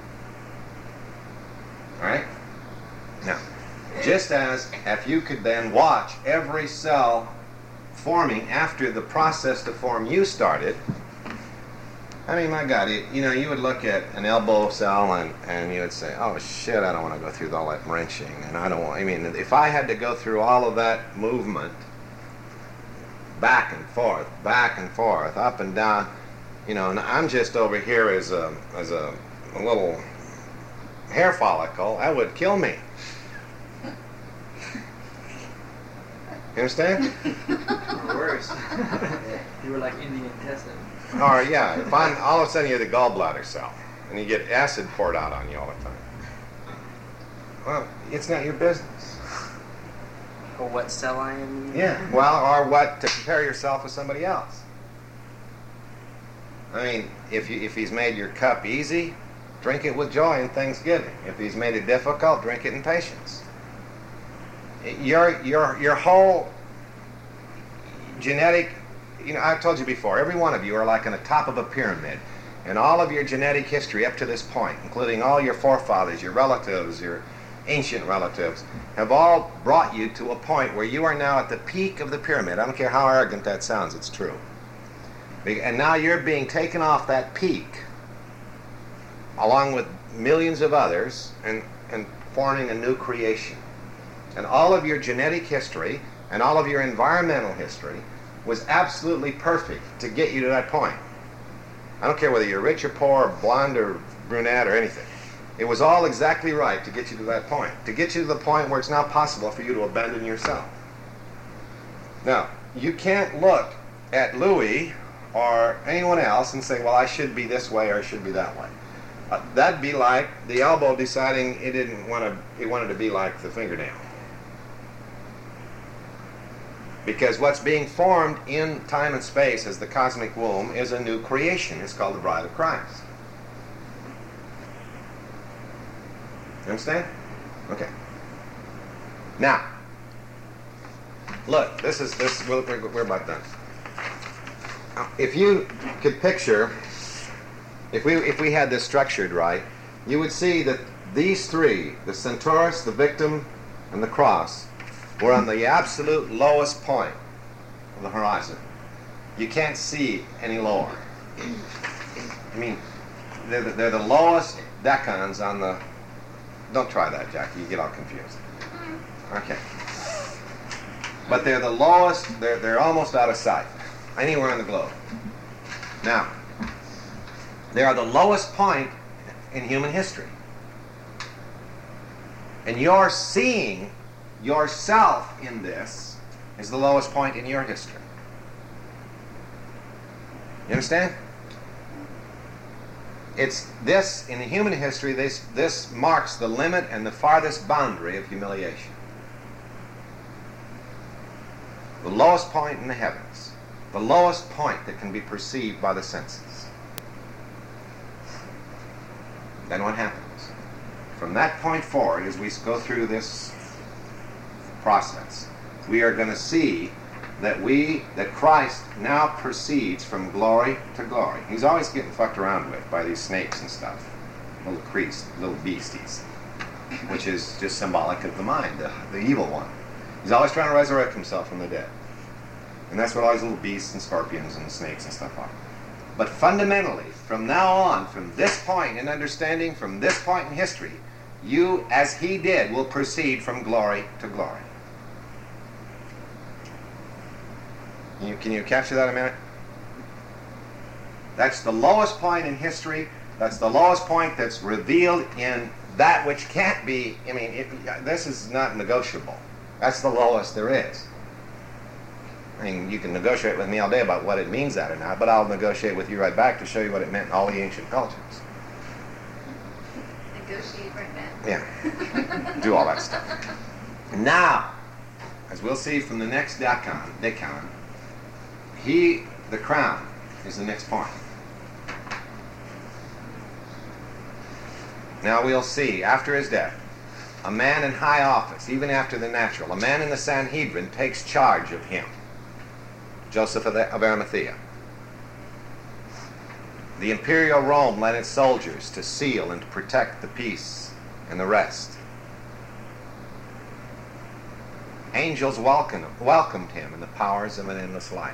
[SPEAKER 1] All right? Now, just as if you could then watch every cell forming after the process to form you started, I mean, my God, you would look at an elbow cell and you would say, oh, shit, I don't want to go through all that wrenching. And I mean, if I had to go through all of that movement, back and forth, up and down, and I'm just over here as a little hair follicle, that would kill me. You understand?
[SPEAKER 6] Or worse. You were like in the intestine.
[SPEAKER 1] Or yeah, if I'm all of a sudden you're the gallbladder cell and you get acid poured out on you all the time. Well, it's not your business.
[SPEAKER 2] Or what cell I am?
[SPEAKER 1] Yeah, well, or what, to compare yourself with somebody else. I mean, if he's made your cup easy, drink it with joy and thanksgiving. If he's made it difficult, drink it in patience. Your whole genetic, I've told you before, every one of you are like on the top of a pyramid. And all of your genetic history up to this point, including all your forefathers, your relatives, your ancient relatives, have all brought you to a point where you are now at the peak of the pyramid. I don't care how arrogant that sounds, it's true. And now you're being taken off that peak, along with millions of others, and forming a new creation. And all of your genetic history and all of your environmental history was absolutely perfect to get you to that point. I don't care whether you're rich or poor, or blonde or brunette or anything. It was all exactly right to get you to that point. To get you to the point where it's now possible for you to abandon yourself. Now, you can't look at Louis or anyone else and say, well, I should be this way or I should be that way. That'd be like the elbow deciding it wanted to be like the fingernail. Because what's being formed in time and space as the cosmic womb is a new creation. It's called the Bride of Christ. You understand? Okay. Now, look, we're about done. If you could picture, if we had this structured right, you would see that these three, the Centaurus, the victim, and the cross, were on the absolute lowest point of the horizon. You can't see any lower. I mean, they're the lowest decans on the... Don't try that, Jackie. You get all confused. Okay. But they're the lowest. They're almost out of sight anywhere on the globe. Now, they are the lowest point in human history. And your seeing yourself in this is the lowest point in your history. You understand? It's this, in human history, this marks the limit and the farthest boundary of humiliation. The lowest point in the heavens. The lowest point that can be perceived by the senses. Then what happens? From that point forward, as we go through this process, we are going to see that Christ now proceeds from glory to glory. He's always getting fucked around with by these snakes and stuff, little beasties, which is just symbolic of the mind, the evil one. He's always trying to resurrect himself from the dead. And that's what all these little beasts and scorpions and snakes and stuff are. But fundamentally, from now on, from this point in understanding, from this point in history, you, as he did, will proceed from glory to glory. Can you capture that a minute? That's the lowest point in history. That's the lowest point that's revealed in that which can't be. I mean, this is not negotiable. That's the lowest there is. I mean, you can negotiate with me all day about what it means that or not, but I'll negotiate with you right back to show you what it meant in all the ancient cultures.
[SPEAKER 5] Negotiate right now.
[SPEAKER 1] Yeah. Do all that stuff. Now, as we'll see from the next decan, the crown, is the next point. Now we'll see, after his death, a man in high office, even after the natural, a man in the Sanhedrin takes charge of him, Joseph of Arimathea. The imperial Rome lent its soldiers to seal and to protect the peace and the rest. Angels welcomed him in the powers of an endless life.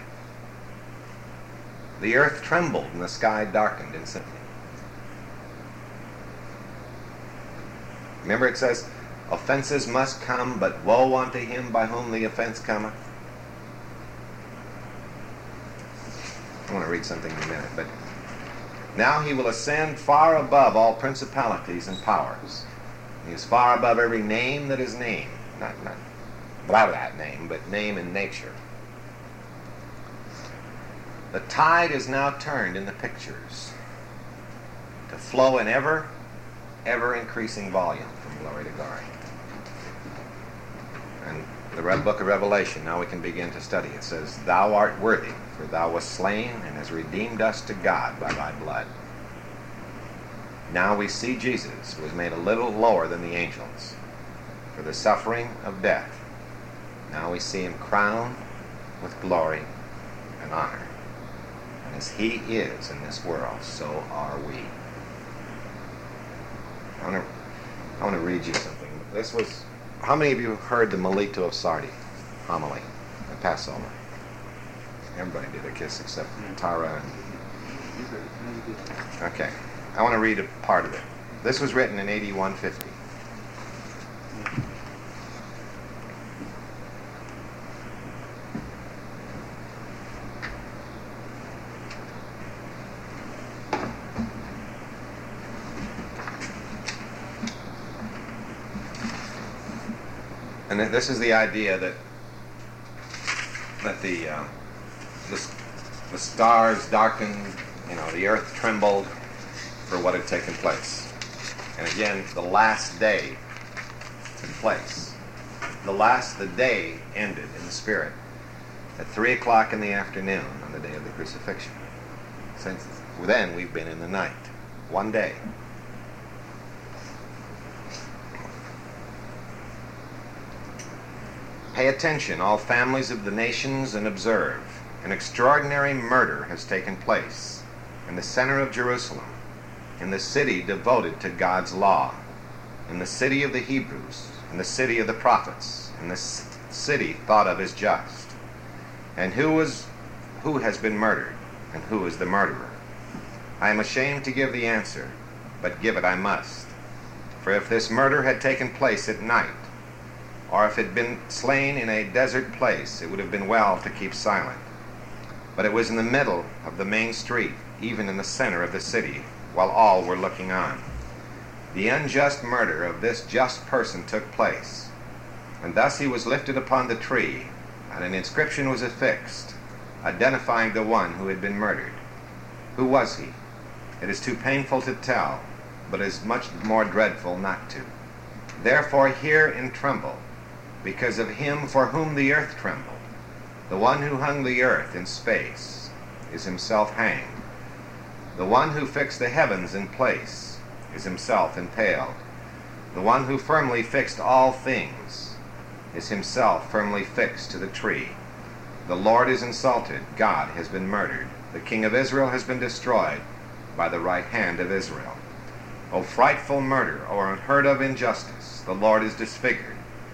[SPEAKER 1] The earth trembled and the sky darkened instantly. Remember it says, offenses must come, but woe unto him by whom the offense cometh. I want to read something in a minute, but now he will ascend far above all principalities and powers. He is far above every name that is named. Not about that name, but name in nature. The tide is now turned in the pictures to flow in ever increasing volume from glory to glory. And the book of Revelation. Now we can begin to study. It says, "Thou art worthy, for thou wast slain and hast redeemed us to God by thy blood." Now we see Jesus was made a little lower than the angels for the suffering of death. Now we see him crowned with glory and honor. And as he is in this world, so are we. I want to read you something. This was, how many of you heard the Melito of Sardi homily at Passover? Everybody did, I guess, except Tara and... Okay. I want to read a part of it. This was written in AD 150. And this is the idea that the stars darkened, the earth trembled for what had taken place. And again, the last day took place. The day ended in the Spirit at 3 o'clock in the afternoon on the day of the crucifixion. Since then, we've been in the night. One day. Pay attention, all families of the nations, and observe. An extraordinary murder has taken place in the center of Jerusalem, in the city devoted to God's law, in the city of the Hebrews, in the city of the prophets, in the city thought of as just. And who has been murdered, and who is the murderer? I am ashamed to give the answer, but give it I must. For if this murder had taken place at night, or if it had been slain in a desert place, it would have been well to keep silent. But it was in the middle of the main street, even in the center of the city, while all were looking on. The unjust murder of this just person took place, and thus he was lifted upon the tree, and an inscription was affixed, identifying the one who had been murdered. Who was he? It is too painful to tell, but is much more dreadful not to. Therefore hear and tremble, because of him for whom the earth trembled. The one who hung the earth in space is himself hanged. The one who fixed the heavens in place is himself impaled. The one who firmly fixed all things is himself firmly fixed to the tree. The Lord is insulted, God has been murdered. The King of Israel has been destroyed by the right hand of Israel. O frightful murder, or unheard of injustice, the Lord is disfigured.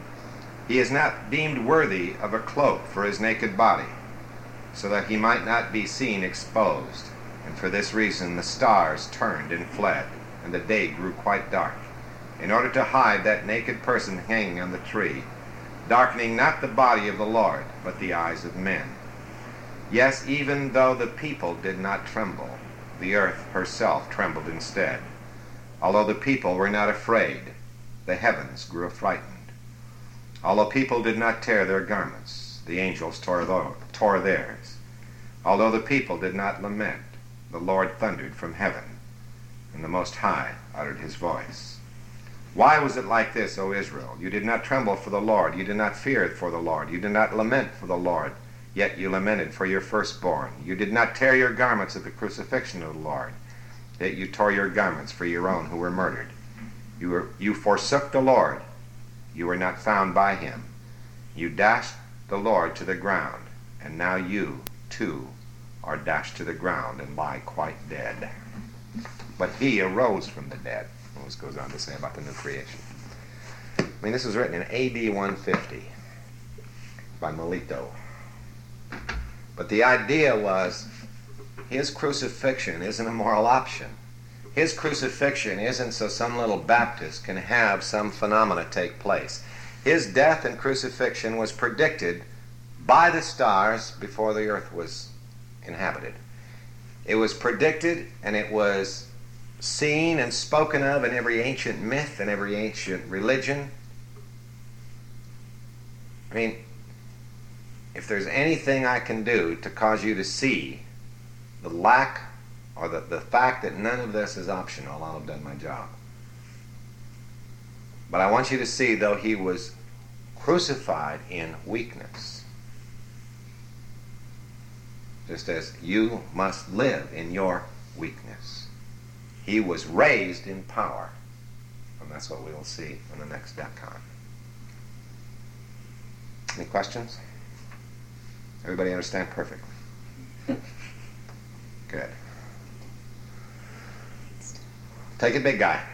[SPEAKER 1] He is not deemed worthy of a cloak for his naked body, so that he might not be seen exposed. And for this reason the stars turned and fled, and the day grew quite dark, in order to hide that naked person hanging on the tree, darkening not the body of the Lord, but the eyes of men. Yes, even though the people did not tremble, the earth herself trembled instead. Although the people were not afraid, the heavens grew affrighted. Although people did not tear their garments, the angels tore theirs. Although the people did not lament, the Lord thundered from heaven, and the Most High uttered his voice. Why was it like this, O Israel? You did not tremble for the Lord. You did not fear for the Lord. You did not lament for the Lord, yet you lamented for your firstborn. You did not tear your garments at the crucifixion of the Lord, yet you tore your garments for your own who were murdered. You forsook the Lord. You were not found by him. You dashed the Lord to the ground, and now you, too, are dashed to the ground and lie quite dead. But he arose from the dead. This goes on to say about the new creation. I mean, this was written in AD 150 by Melito. But the idea was his crucifixion isn't a moral option. His crucifixion isn't so some little Baptist can have some phenomena take place. His death and crucifixion was predicted by the stars before the earth was inhabited. It was predicted, and it was seen and spoken of in every ancient myth and every ancient religion. I mean, if there's anything I can do to cause you to see the lack or the fact that none of this is optional, I'll have done my job. But I want you to see, though he was crucified in weakness. Just as you must live in your weakness. He was raised in power. And that's what we will see in the next decon. Any questions? Everybody understand perfectly? Good. Take it, big guy.